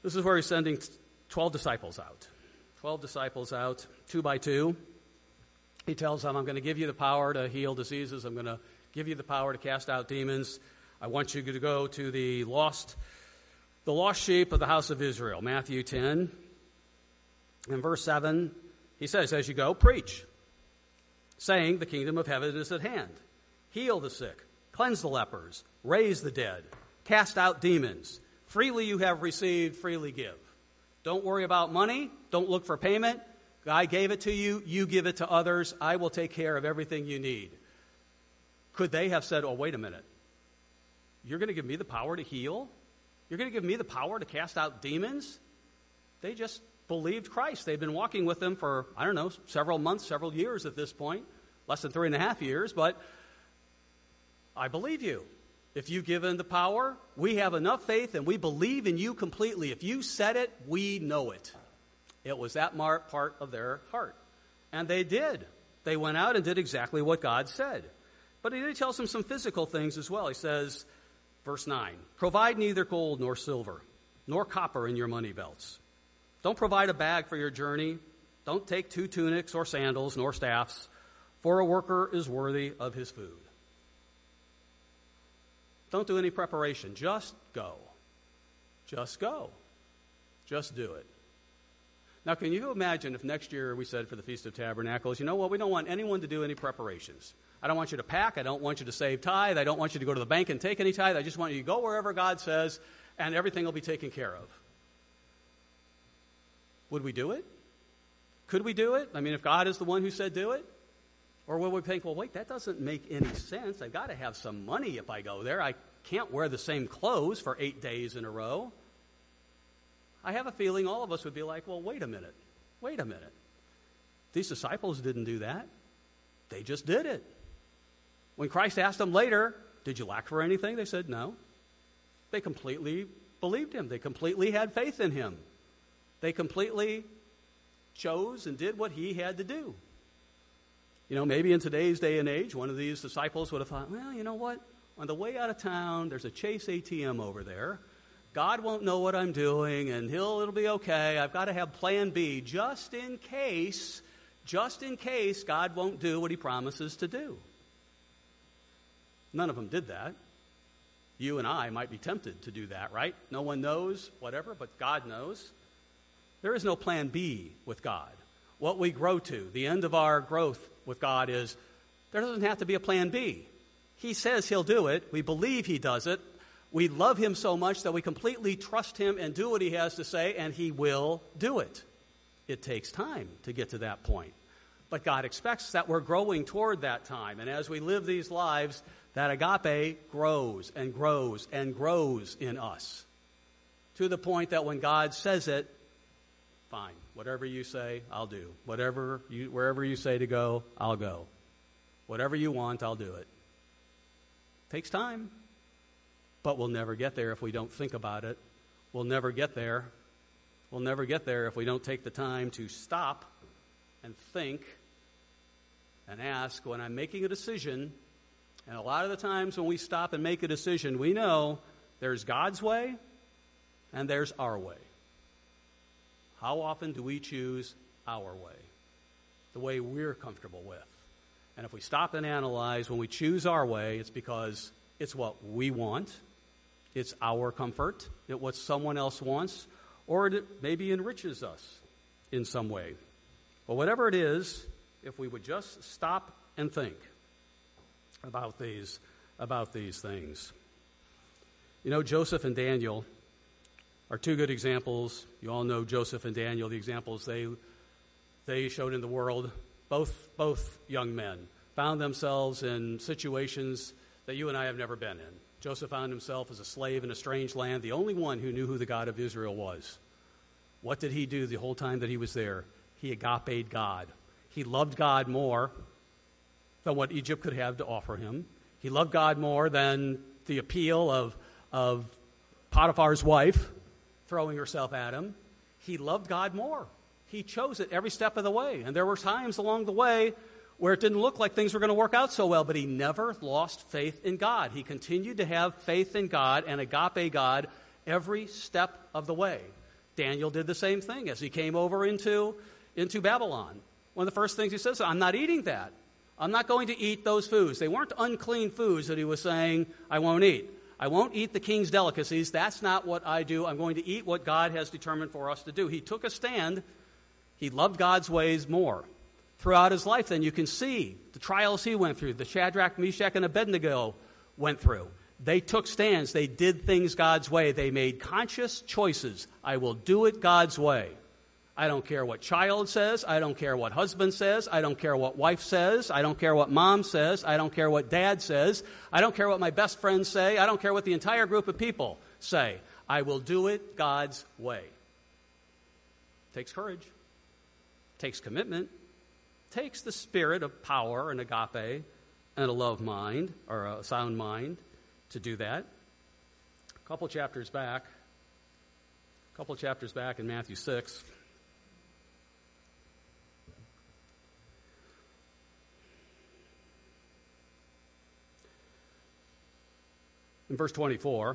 A: This is where he's sending 12 disciples out. 12 disciples out, 2 by 2. He tells them, I'm going to give you the power to heal diseases. I'm going to give you the power to cast out demons. I want you to go to the lost sheep of the house of Israel. Matthew 10. In verse 7, he says, as you go, preach, saying, the kingdom of heaven is at hand. Heal the sick, cleanse the lepers, raise the dead, cast out demons. Freely you have received, freely give. Don't worry about money. Don't look for payment. I gave it to you. You give it to others. I will take care of everything you need. Could they have said, oh, wait a minute. You're going to give me the power to heal? You're going to give me the power to cast out demons? They just believed Christ. They've been walking with him for, several months, several years at this point. Less than 3.5 years, but I believe you. If you've given the power, we have enough faith and we believe in you completely. If you said it, we know it. It was that part of their heart. And they did. They went out and did exactly what God said. But he tells them some physical things as well. He says, verse 9, provide neither gold nor silver, nor copper in your money belts. Don't provide a bag for your journey. Don't take 2 tunics or sandals nor staffs, for a worker is worthy of his food. Don't do any preparation. Just go. Just go. Just do it. Now, can you imagine if next year we said for the Feast of Tabernacles, you know what, we don't want anyone to do any preparations. I don't want you to pack. I don't want you to save tithe. I don't want you to go to the bank and take any tithe. I just want you to go wherever God says, and everything will be taken care of. Would we do it? Could we do it? I mean, if God is the one who said do it? Or would we think, well, wait, that doesn't make any sense. I've got to have some money if I go there. I can't wear the same clothes for 8 days in a row. I have a feeling all of us would be like, well, wait a minute. These disciples didn't do that. They just did it. When Christ asked them later, did you lack for anything? They said no. They completely believed him. They completely had faith in him. They completely chose and did what he had to do. You know, maybe in today's day and age, one of these disciples would have thought, well, you know what? On the way out of town, there's a Chase ATM over there. God won't know what I'm doing, and it'll be okay. I've got to have plan B just in case God won't do what he promises to do. None of them did that. You and I might be tempted to do that, right? No one knows, whatever, but God knows. There is no plan B with God. What we grow to, the end of our growth with God is, there doesn't have to be a plan B. He says he'll do it. We believe he does it. We love him so much that we completely trust him and do what he has to say, and he will do it. It takes time to get to that point. But God expects that we're growing toward that time. And as we live these lives, that agape grows and grows and grows in us. To the point that when God says it, fine, whatever you say, I'll do. Wherever you say to go, I'll go. Whatever you want, I'll do it. Takes time. But we'll never get there if we don't think about it. We'll never get there. We'll never get there if we don't take the time to stop and think and ask when I'm making a decision. And a lot of the times when we stop and make a decision, we know there's God's way and there's our way. How often do we choose our way? The way we're comfortable with. And if we stop and analyze, when we choose our way, it's because it's what we want. It's our comfort. It's what someone else wants. Or it maybe enriches us in some way. But whatever it is, if we would just stop and think about these things. You know, Joseph and Daniel are 2 good examples. You all know Joseph and Daniel, the examples they showed in the world. Both young men found themselves in situations that you and I have never been in. Joseph found himself as a slave in a strange land, the only one who knew who the God of Israel was. What did he do the whole time that he was there? He agape'd God. He loved God more than what Egypt could have to offer him. He loved God more than the appeal of Potiphar's wife throwing herself at him. He loved God more. He chose it every step of the way. And there were times along the way where it didn't look like things were going to work out so well, but he never lost faith in God. He continued to have faith in God and agape God every step of the way. Daniel did the same thing as he came over into Babylon. One of the first things he says, I'm not eating that. I'm not going to eat those foods. They weren't unclean foods that he was saying, I won't eat. I won't eat the king's delicacies. That's not what I do. I'm going to eat what God has determined for us to do. He took a stand. He loved God's ways more. Throughout his life, then, you can see the trials he went through, the Shadrach, Meshach, and Abednego went through. They took stands. They did things God's way. They made conscious choices. I will do it God's way. I don't care what child says. I don't care what husband says. I don't care what wife says. I don't care what mom says. I don't care what dad says. I don't care what my best friends say. I don't care what the entire group of people say. I will do it God's way. It takes courage. It takes commitment. It takes the spirit of power and agape and a love mind, or a sound mind, to do that. A couple chapters back in Matthew 6, in verse 24,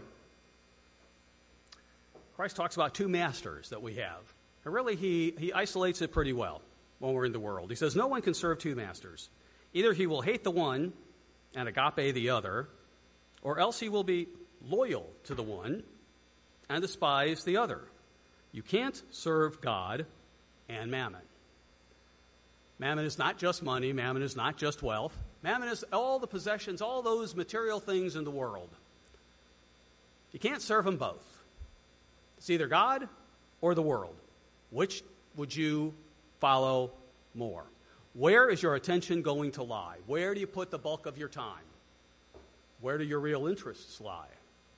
A: Christ talks about two masters that we have. And really, he isolates it pretty well when we're in the world. He says, no one can serve two masters. Either he will hate the one and agape the other, or else he will be loyal to the one and despise the other. You can't serve God and mammon. Mammon is not just money. Mammon is not just wealth. Mammon is all the possessions, all those material things in the world. You can't serve them both. It's either God or the world. Which would you follow more? Where is your attention going to lie? Where do you put the bulk of your time? Where do your real interests lie?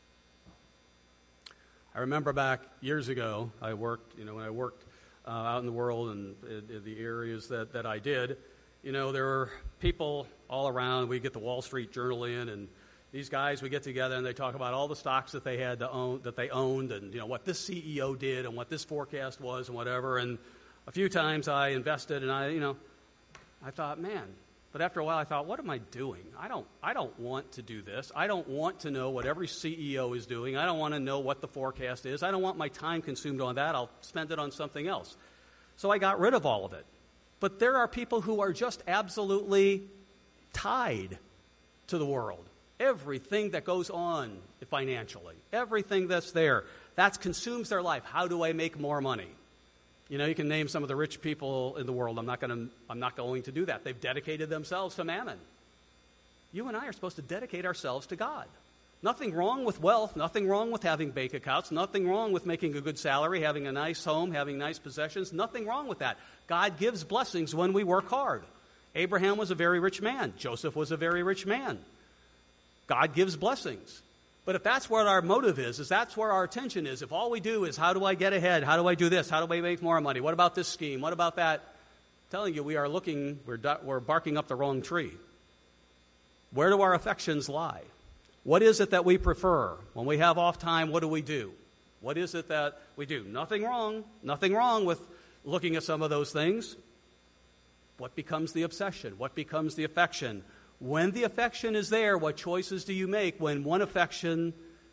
A: I remember back years ago, I worked, when I worked out in the world and in the areas that I did, there were people all around. We get the Wall Street Journal in, and these guys, we get together and they talk about all the stocks that they had to own, that they owned, and what this CEO did and what this forecast was and whatever. And a few times I invested, and I thought, man. But after a while, I thought, what am I doing? I don't want to do this. I don't want to know what every CEO is doing. I don't want to know what the forecast is. I don't want my time consumed on that. I'll spend it on something else. So I got rid of all of it. But there are people who are just absolutely tied to the world. Everything that goes on financially, everything that's there, that consumes their life. How do I make more money? You can name some of the rich people in the world. I'm not going to do that. They've dedicated themselves to mammon. You and I are supposed to dedicate ourselves to God. Nothing wrong with wealth, nothing wrong with having bank accounts, nothing wrong with making a good salary, having a nice home, having nice possessions, nothing wrong with that. God gives blessings when we work hard. Abraham was a very rich man. Joseph was a very rich man. God gives blessings. But if that's what our motive is that's where our attention is, if all we do is how do I get ahead, how do I do this, how do I make more money, what about this scheme, what about that, I'm telling you, we're barking up the wrong tree. Where do our affections lie? What is it that we prefer? When we have off time, what do? What is it that we do? Nothing wrong with looking at some of those things. What becomes the obsession? What becomes the affection? When the affection is there, what choices do you make when one affection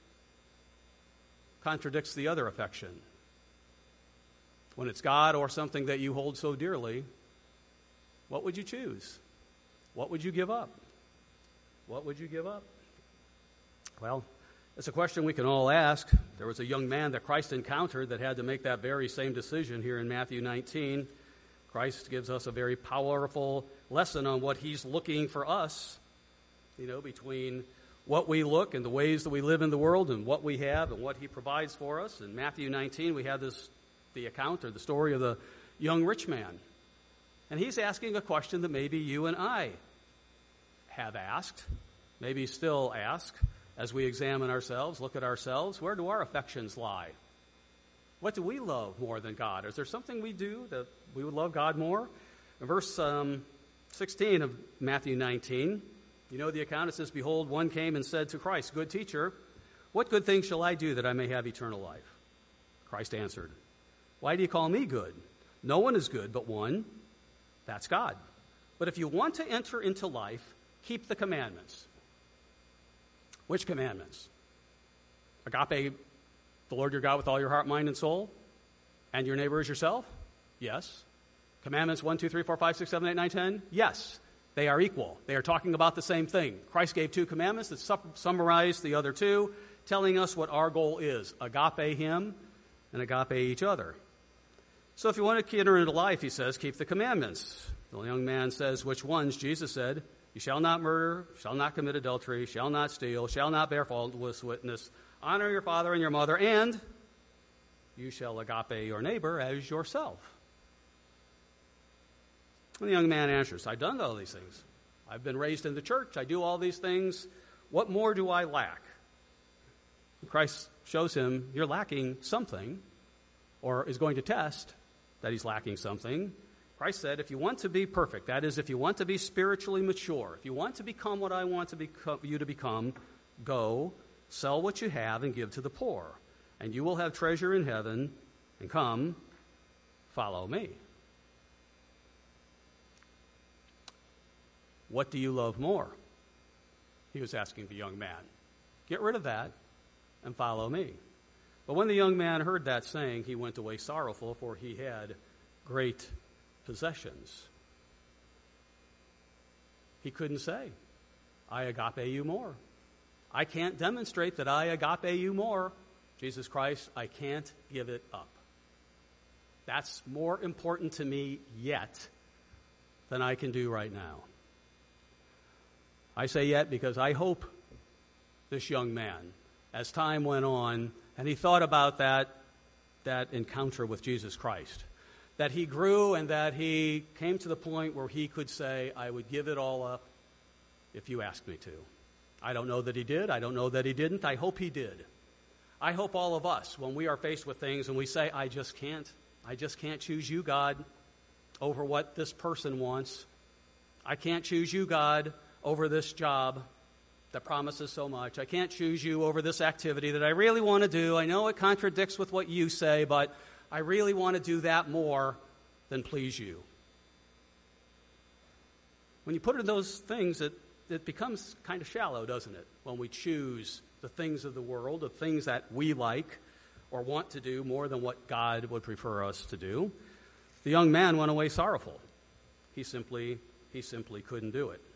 A: contradicts the other affection? When it's God or something that you hold so dearly, what would you choose? What would you give up? What would you give up? Well, it's a question we can all ask. There was a young man that Christ encountered that had to make that very same decision here in Matthew 19. Christ gives us a very powerful lesson on what he's looking for us, between what we look and the ways that we live in the world and what we have and what he provides for us. In Matthew 19, we have the account or the story of the young rich man. And he's asking a question that maybe you and I have asked, maybe still ask, as we examine ourselves, look at ourselves. Where do our affections lie? What do we love more than God? Is there something we do that we would love God more? In verse 16 of Matthew 19, the account, it says, Behold, one came and said to Christ, Good teacher, what good thing shall I do that I may have eternal life? Christ answered, Why do you call me good? No one is good but one, that's God. But if you want to enter into life, keep the commandments. Which commandments? Agape the Lord your God with all your heart, mind, and soul? And your neighbor is yourself? Yes. Commandments 1, 2, 3, 4, 5, 6, 7, 8, 9, 10? Yes. They are equal. They are talking about the same thing. Christ gave 2 commandments that summarize the other 2, telling us what our goal is. Agape him and agape each other. So if you want to enter into life, he says, keep the commandments. The young man says, which ones? Jesus said, you shall not murder, shall not commit adultery, shall not steal, shall not bear false witness, honor your father and your mother, and you shall agape your neighbor as yourself. And the young man answers, I've done all these things. I've been raised in the church. I do all these things. What more do I lack? Christ shows him, you're lacking something, or is going to test that he's lacking something. Christ said, if you want to be perfect, that is, if you want to be spiritually mature, if you want to become what I want you to become, go, sell what you have and give to the poor, and you will have treasure in heaven, and come, follow me. What do you love more? He was asking the young man. Get rid of that and follow me. But when the young man heard that saying, he went away sorrowful, for he had great possessions. He couldn't say, I agape you more. I can't demonstrate that I agape you more. Jesus Christ, I can't give it up. That's more important to me yet than I can do right now. I say yet because I hope this young man, as time went on, and he thought about that encounter with Jesus Christ, that he grew and that he came to the point where he could say, I would give it all up if you asked me to. I don't know that he did. I don't know that he didn't. I hope he did. I hope all of us, when we are faced with things and we say, I just can't choose you, God, over what this person wants. I can't choose you, God, over this job that promises so much. I can't choose you over this activity that I really want to do. I know it contradicts with what you say, but I really want to do that more than please you. When you put it in those things, it becomes kind of shallow, doesn't it? When we choose the things of the world, the things that we like or want to do more than what God would prefer us to do. The young man went away sorrowful. He simply couldn't do it.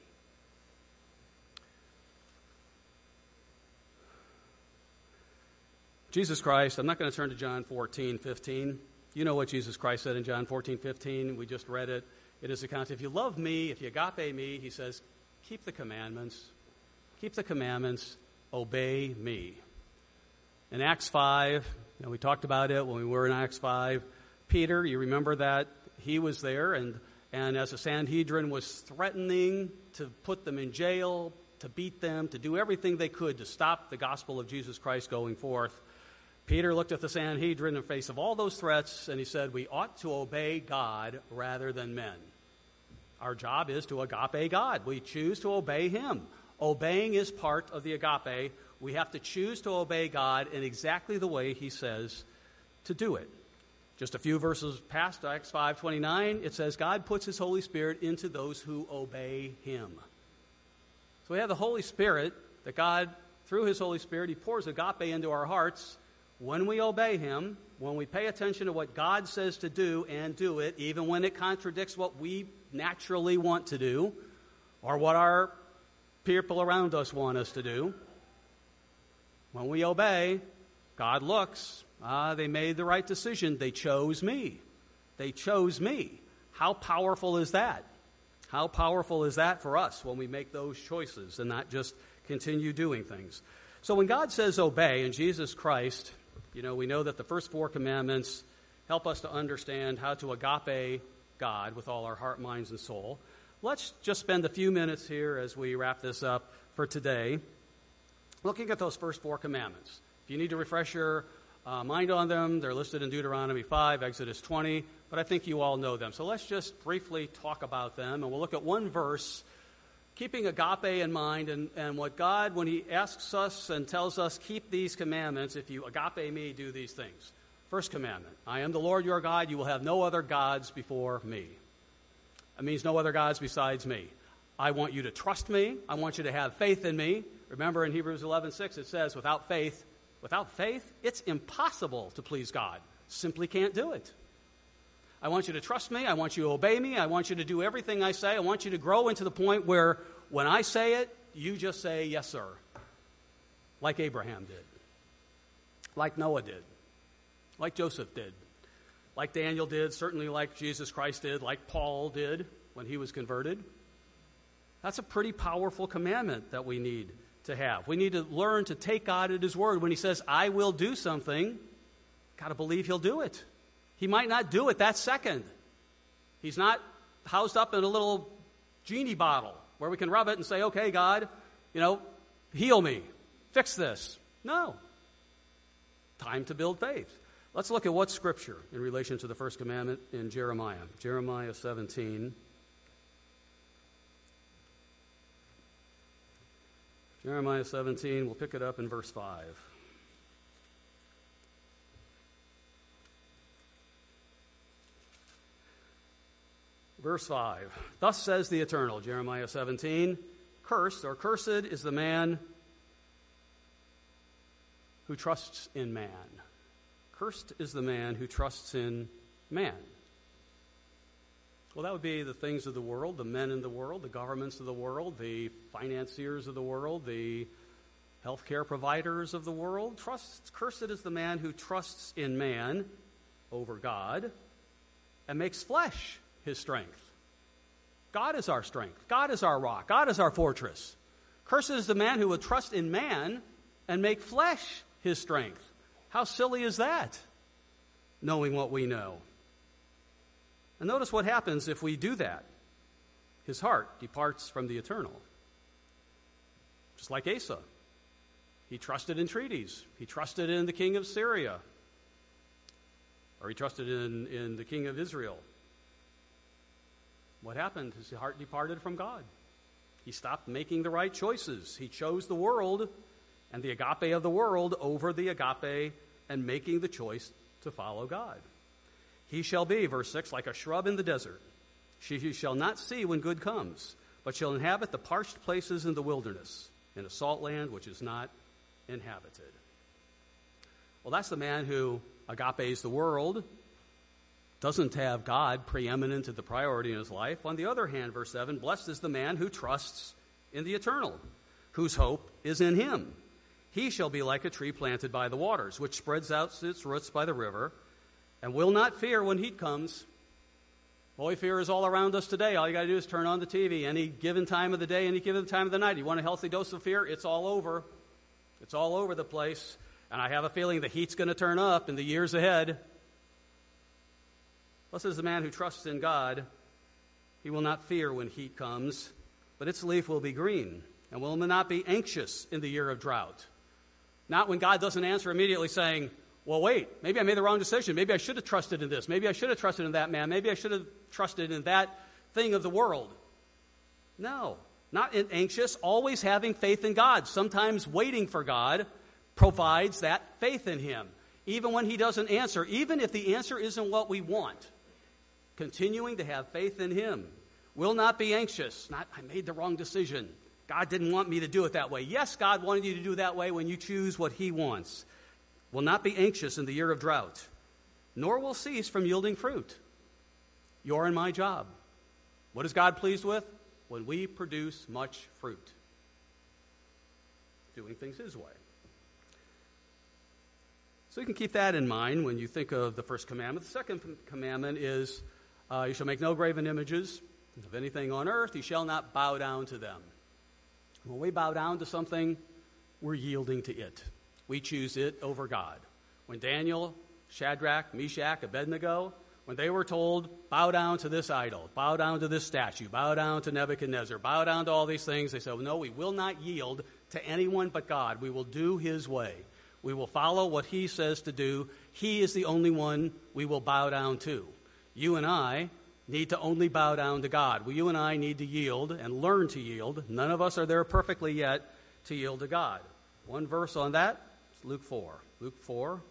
A: Jesus Christ, I'm not going to turn to John 14:15. You know what Jesus Christ said in John 14:15. We just read it. It is a account. If you love me, if you agape me, he says, keep the commandments. Keep the commandments. Obey me. In Acts 5, we talked about it when we were in Acts 5. Peter, you remember that he was there, and as the Sanhedrin was threatening to put them in jail, to beat them, to do everything they could to stop the gospel of Jesus Christ going forth, Peter looked at the Sanhedrin in the face of all those threats, and he said, we ought to obey God rather than men. Our job is to agape God. We choose to obey him. Obeying is part of the agape. We have to choose to obey God in exactly the way he says to do it. Just a few verses past Acts 5:29, it says, God puts his Holy Spirit into those who obey him. So we have the Holy Spirit, that God, through his Holy Spirit, he pours agape into our hearts. When we obey him, when we pay attention to what God says to do and do it, even when it contradicts what we naturally want to do, or what our people around us want us to do, when we obey, God looks, they made the right decision. They chose me. They chose me. How powerful is that? How powerful is that for us when we make those choices and not just continue doing things? So when God says obey in Jesus Christ, we know that the first 4 commandments help us to understand how to agape God with all our heart, minds, and soul. Let's just spend a few minutes here as we wrap this up for today, looking at those first 4 commandments. If you need to refresh your mind on them, they're listed in Deuteronomy 5, Exodus 20, but I think you all know them. So let's just briefly talk about them, and we'll look at one verse, keeping agape in mind, and what God, when he asks us and tells us, keep these commandments, if you agape me, do these things. First commandment, I am the Lord your God, you will have no other gods before me. It means no other gods besides me. I want you to trust me. I want you to have faith in me. Remember in Hebrews 11:6 it says, without faith, it's impossible to please God. simply can't do it. I want you to trust me. I want you to obey me. I want you to do everything I say. I want you to grow into the point where when I say it, you just say, yes, sir. Like Abraham did. Like Noah did. Like Joseph did. Like Daniel did. Certainly like Jesus Christ did. Like Paul did when he was converted. That's a pretty powerful commandment that we need to have. We need to learn to take God at his word. When he says, I will do something, got to believe he'll do it. He might not do it that second. He's not housed up in a little genie bottle where we can rub it and say, okay, God, heal me, fix this. No. Time to build faith. Let's look at what scripture in relation to the first commandment in Jeremiah. Jeremiah 17. Jeremiah 17, we'll pick it up in verse 5. Verse 5, thus says the Eternal, Jeremiah 17, cursed is the man who trusts in man. Cursed is the man who trusts in man. Well, that would be the things of the world, the men in the world, the governments of the world, the financiers of the world, the healthcare providers of the world. Cursed is the man who trusts in man over God and makes flesh his strength. God is our strength. God is our rock. God is our fortress. Cursed is the man who would trust in man and make flesh his strength. How silly is that, knowing what we know? And notice what happens if we do that. His heart departs from the Eternal. Just like Asa. He trusted in treaties. He trusted in the king of Syria. Or he trusted in the king of Israel. What happened? His heart departed from God. He stopped making the right choices. He chose the world and the agape of the world over the agape and making the choice to follow God. He shall be, verse 6, like a shrub in the desert. She shall not see when good comes, but shall inhabit the parched places in the wilderness, in a salt land which is not inhabited. Well, that's the man who agapes the world, doesn't have God preeminent as the priority in his life. On the other hand, verse 7, blessed is the man who trusts in the Eternal, whose hope is in him. He shall be like a tree planted by the waters, which spreads out its roots by the river, and will not fear when heat comes. Boy, fear is all around us today. All you got to do is turn on the TV. Any given time of the day, any given time of the night. You want a healthy dose of fear? It's all over. It's all over the place. And I have a feeling the heat's going to turn up in the years ahead. Blessed is the man who trusts in God. He will not fear when heat comes, but its leaf will be green, and will not be anxious in the year of drought. Not when God doesn't answer immediately saying, well, wait, maybe I made the wrong decision. Maybe I should have trusted in this. Maybe I should have trusted in that man. Maybe I should have trusted in that thing of the world. No, not anxious, always having faith in God. Sometimes waiting for God provides that faith in him. Even when he doesn't answer, even if the answer isn't what we want, continuing to have faith in him. Will not be anxious. Not, I made the wrong decision. God didn't want me to do it that way. Yes, God wanted you to do it that way when you choose what he wants. Will not be anxious in the year of drought, nor will cease from yielding fruit. Your and my job. What is God pleased with? When we produce much fruit. Doing things his way. So you can keep that in mind when you think of the first commandment. The second commandment is, you shall make no graven images of anything on earth. You shall not bow down to them. When we bow down to something, we're yielding to it. We choose it over God. When Daniel, Shadrach, Meshach, Abednego, when they were told, bow down to this idol, bow down to this statue, bow down to Nebuchadnezzar, bow down to all these things, they said, well, no, we will not yield to anyone but God. We will do his way. We will follow what he says to do. He is the only one we will bow down to. You and I need to only bow down to God. You and I need to yield and learn to yield. None of us are there perfectly yet to yield to God. One verse on that is Luke 4. Luke 4.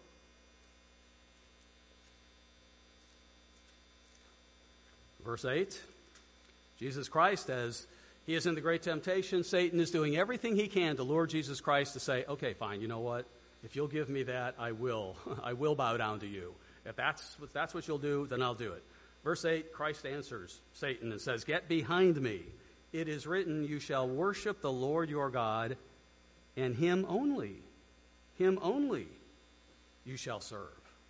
A: Verse 8. Jesus Christ, as he is in the great temptation, Satan is doing everything he can to lure Jesus Christ to say, okay, fine, you know what? If you'll give me that, I will. I will bow down to you. If that's what you'll do, then I'll do it. Verse 8, Christ answers Satan and says, "Get behind me. It is written, you shall worship the Lord your God, and him only you shall serve."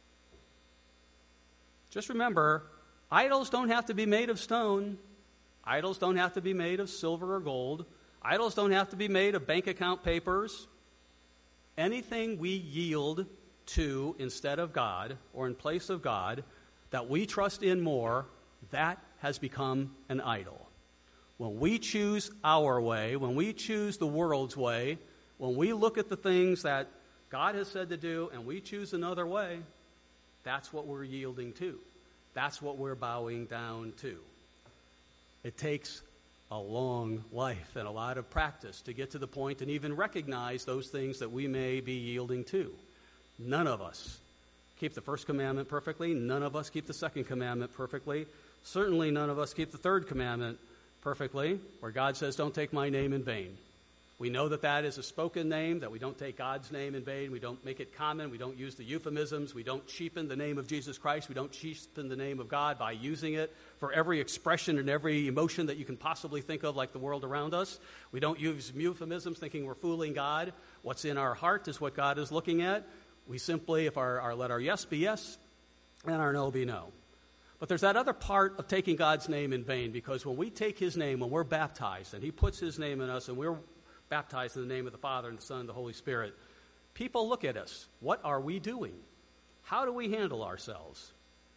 A: Just remember, idols don't have to be made of stone. Idols don't have to be made of silver or gold. Idols don't have to be made of bank account papers. Anything we yield to instead of God or in place of God that we trust in more, that has become an idol. When we choose our way, when we choose the world's way, when we look at the things that God has said to do and we choose another way, that's what we're yielding to. That's what we're bowing down to. It takes a long life and a lot of practice to get to the point and even recognize those things that we may be yielding to. None of us keep the first commandment perfectly. None of us keep the second commandment perfectly. Certainly none of us keep the third commandment perfectly, where God says, "Don't take my name in vain." We know that that is a spoken name, that we don't take God's name in vain. We don't make it common. We don't use the euphemisms. We don't cheapen the name of Jesus Christ. We don't cheapen the name of God by using it for every expression and every emotion that you can possibly think of, like the world around us. We don't use euphemisms thinking we're fooling God. What's in our heart is what God is looking at. We simply, if let our yes be yes and our no be no. But there's that other part of taking God's name in vain, because when we take his name, when we're baptized, and he puts his name in us, and we're baptized in the name of the Father and the Son and the Holy Spirit, people look at us. What are we doing? How do we handle ourselves?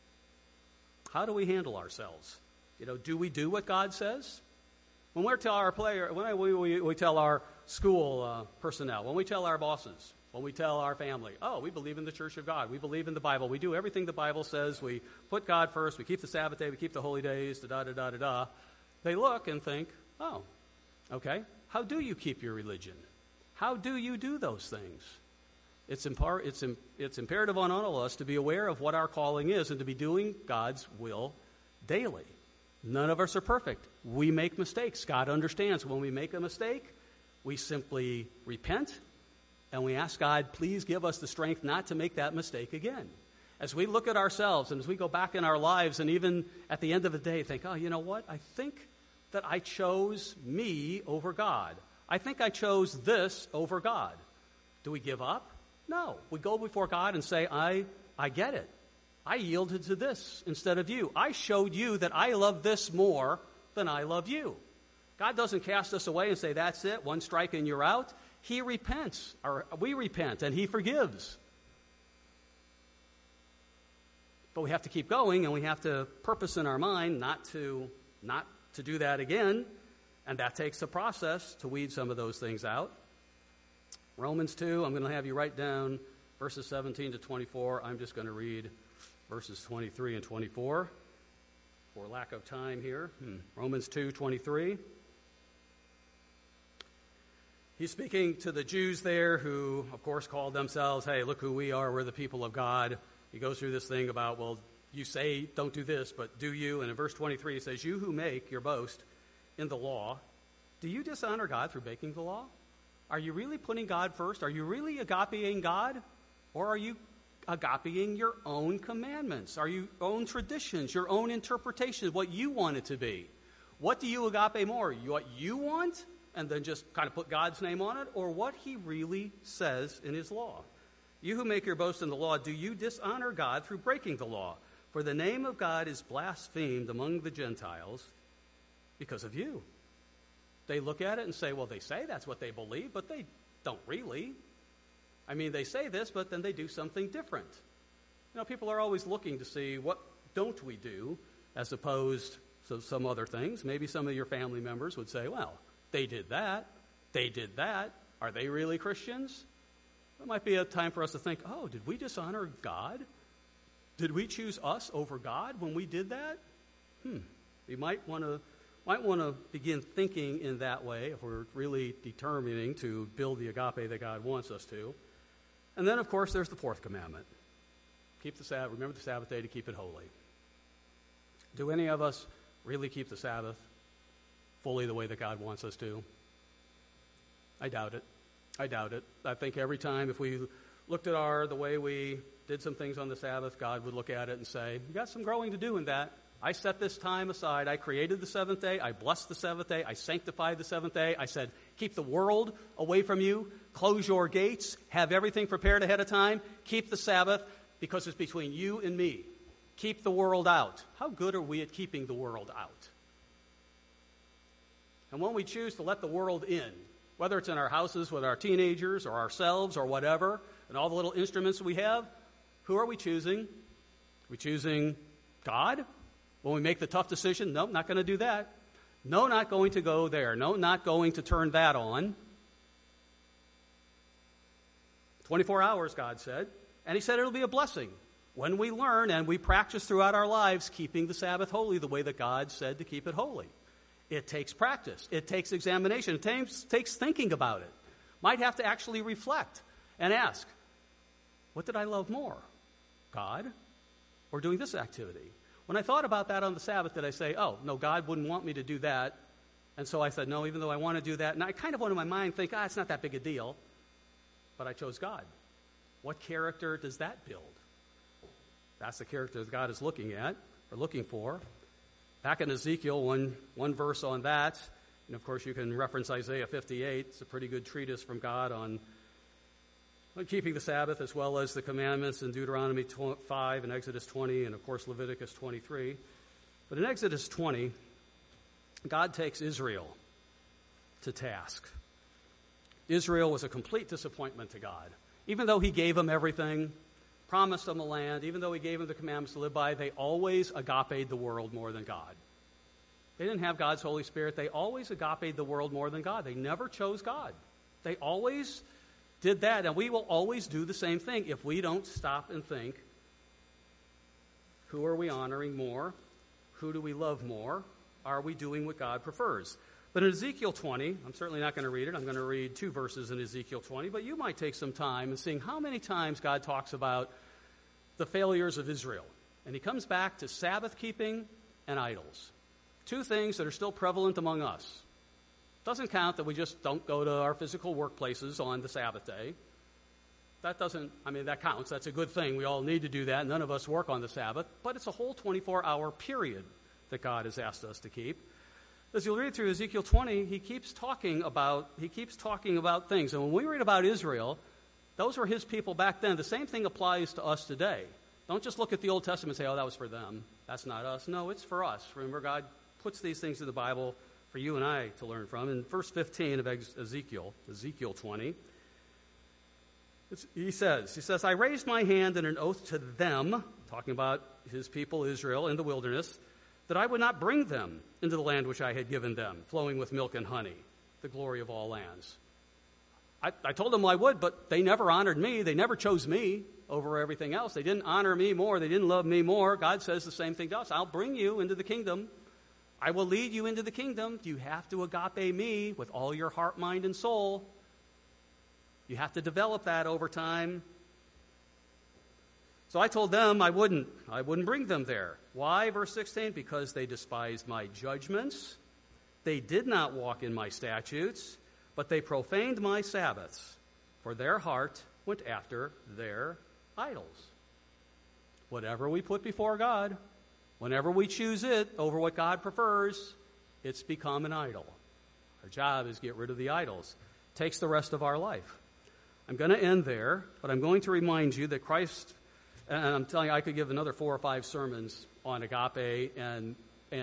A: How do we handle ourselves? Do we do what God says? When we tell we tell our school personnel, when we tell our bosses, when we tell our family, "Oh, we believe in the Church of God. We believe in the Bible. We do everything the Bible says. We put God first. We keep the Sabbath day. We keep the holy days, da-da-da-da-da." They look and think, "Oh, okay. How do you keep your religion? How do you do those things?" It's imperative on all of us to be aware of what our calling is and to be doing God's will daily. None of us are perfect. We make mistakes. God understands when we make a mistake, we simply repent and we ask God, please give us the strength not to make that mistake again. As we look at ourselves and as we go back in our lives and even at the end of the day think, "Oh, you know what? I think that I chose me over God. I think I chose this over God." Do we give up? No. We go before God and say, I get it. I yielded to this instead of you. I showed you that I love this more than I love you. God doesn't cast us away and say, "That's it, one strike and you're out." He repents, or we repent, and he forgives. But we have to keep going, and we have to purpose in our mind not to do that again, and that takes a process to weed some of those things out. Romans 2, I'm going to have you write down verses 17 to 24. I'm just going to read verses 23 and 24 for lack of time here. Romans 2:23. He's speaking to the Jews there who, of course, called themselves, "Hey, look who we are. We're the people of God." He goes through this thing about, well, you say don't do this, but do you? And in verse 23 he says, "You who make your boast in the law, do you dishonor God through breaking the law? Are you really putting God first? Are you really agapeing God? Or are you agapeing your own commandments? Are you own traditions, your own interpretations, what you want it to be? What do you agape more? What you want and then just kind of put God's name on it, or what he really says in his law? You who make your boast in the law, do you dishonor God through breaking the law? For the name of God is blasphemed among the Gentiles because of you." They look at it and say, well, they say that's what they believe, but they don't really. I mean, they say this, but then they do something different. People are always looking to see what don't we do as opposed to some other things. Maybe some of your family members would say, well, they did that. They did that. Are they really Christians? It might be a time for us to think, oh, did we dishonor God? Did we choose us over God when we did that? We might want to begin thinking in that way if we're really determining to build the agape that God wants us to. And then, of course, there's the fourth commandment. Keep the Sabbath. Remember the Sabbath day to keep it holy. Do any of us really keep the Sabbath fully the way that God wants us to? I doubt it. I think every time if we looked at the way we did some things on the Sabbath, God would look at it and say, you got some growing to do in that. I set this time aside. I created the seventh day. I blessed the seventh day. I sanctified the seventh day. I said, keep the world away from you. Close your gates. Have everything prepared ahead of time. Keep the Sabbath because it's between you and me. Keep the world out. How good are we at keeping the world out? And when we choose to let the world in, whether it's in our houses with our teenagers or ourselves or whatever, and all the little instruments we have, who are we choosing? Are we choosing God? When we make the tough decision, no, not going to do that. No, not going to go there. No, not going to turn that on. 24 hours, God said. And he said it'll be a blessing when we learn and we practice throughout our lives keeping the Sabbath holy the way that God said to keep it holy. It takes practice. It takes examination. It takes thinking about it. Might have to actually reflect and ask, what did I love more, God or doing this activity? When I thought about that on the Sabbath, did I say, oh, no, God wouldn't want me to do that. And so I said, no, even though I want to do that. And I kind of want in my mind think, it's not that big a deal. But I chose God. What character does that build? That's the character that God is looking at or looking for. Back in Ezekiel, one verse on that. And, of course, you can reference Isaiah 58. It's a pretty good treatise from God on keeping the Sabbath, as well as the commandments in Deuteronomy 5 and Exodus 20 and, of course, Leviticus 23. But in Exodus 20, God takes Israel to task. Israel was a complete disappointment to God. Even though he gave them everything, promised them the land, even though he gave them the commandments to live by, they always agaped the world more than God. They didn't have God's Holy Spirit. They always agaped the world more than God. They never chose God. They always did that, and we will always do the same thing if we don't stop and think, who are we honoring more? Who do we love more? Are we doing what God prefers? But in Ezekiel 20, I'm certainly not going to read it. I'm going to read 2 verses in Ezekiel 20, but you might take some time and seeing how many times God talks about the failures of Israel. And he comes back to Sabbath keeping and idols. 2 things that are still prevalent among us. Doesn't count that we just don't go to our physical workplaces on the Sabbath day. That counts. That's a good thing. We all need to do that. None of us work on the Sabbath. But it's a whole 24-hour period that God has asked us to keep. As you'll read through Ezekiel 20, he keeps talking about things. And when we read about Israel, those were his people back then. The same thing applies to us today. Don't just look at the Old Testament and say, that was for them. That's not us. No, it's for us. Remember, God puts these things in the Bible for you and I to learn from. In verse 15 of Ezekiel 20, he says, I raised my hand in an oath to them, talking about his people Israel in the wilderness, that I would not bring them into the land which I had given them, flowing with milk and honey, the glory of all lands. I told them I would, but they never honored me. They never chose me over everything else. They didn't honor me more. They didn't love me more. God says the same thing to us. I'll bring you into the kingdom. I will lead you into the kingdom. You have to agape me with all your heart, mind, and soul. You have to develop that over time. So I told them I wouldn't bring them there. Why? Verse 16, because they despised my judgments. They did not walk in my statutes, but they profaned my Sabbaths, for their heart went after their idols. Whatever we put before God, whenever we choose it over what God prefers, it's become an idol. Our job is to get rid of the idols. It takes the rest of our life. I'm going to end there, but I'm going to remind you that Christ, and I'm telling you, I could give another 4 or 5 sermons on agape and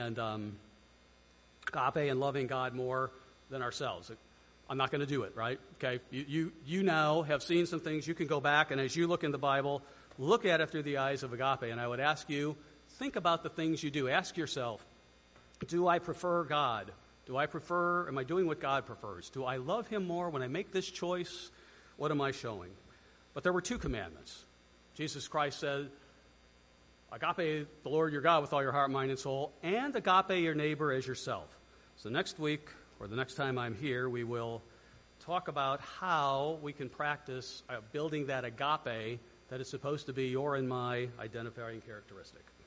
A: loving God more than ourselves. I'm not going to do it, right? Okay, you now have seen some things. You can go back, and as you look in the Bible, look at it through the eyes of agape. And I would ask you, think about the things you do. Ask yourself, do I prefer God? Am I doing what God prefers? Do I love him more when I make this choice? What am I showing? But there were 2 commandments. Jesus Christ said, agape the Lord your God with all your heart, mind, and soul, and agape your neighbor as yourself. So next week, or the next time I'm here, we will talk about how we can practice building that agape that is supposed to be your and my identifying characteristic.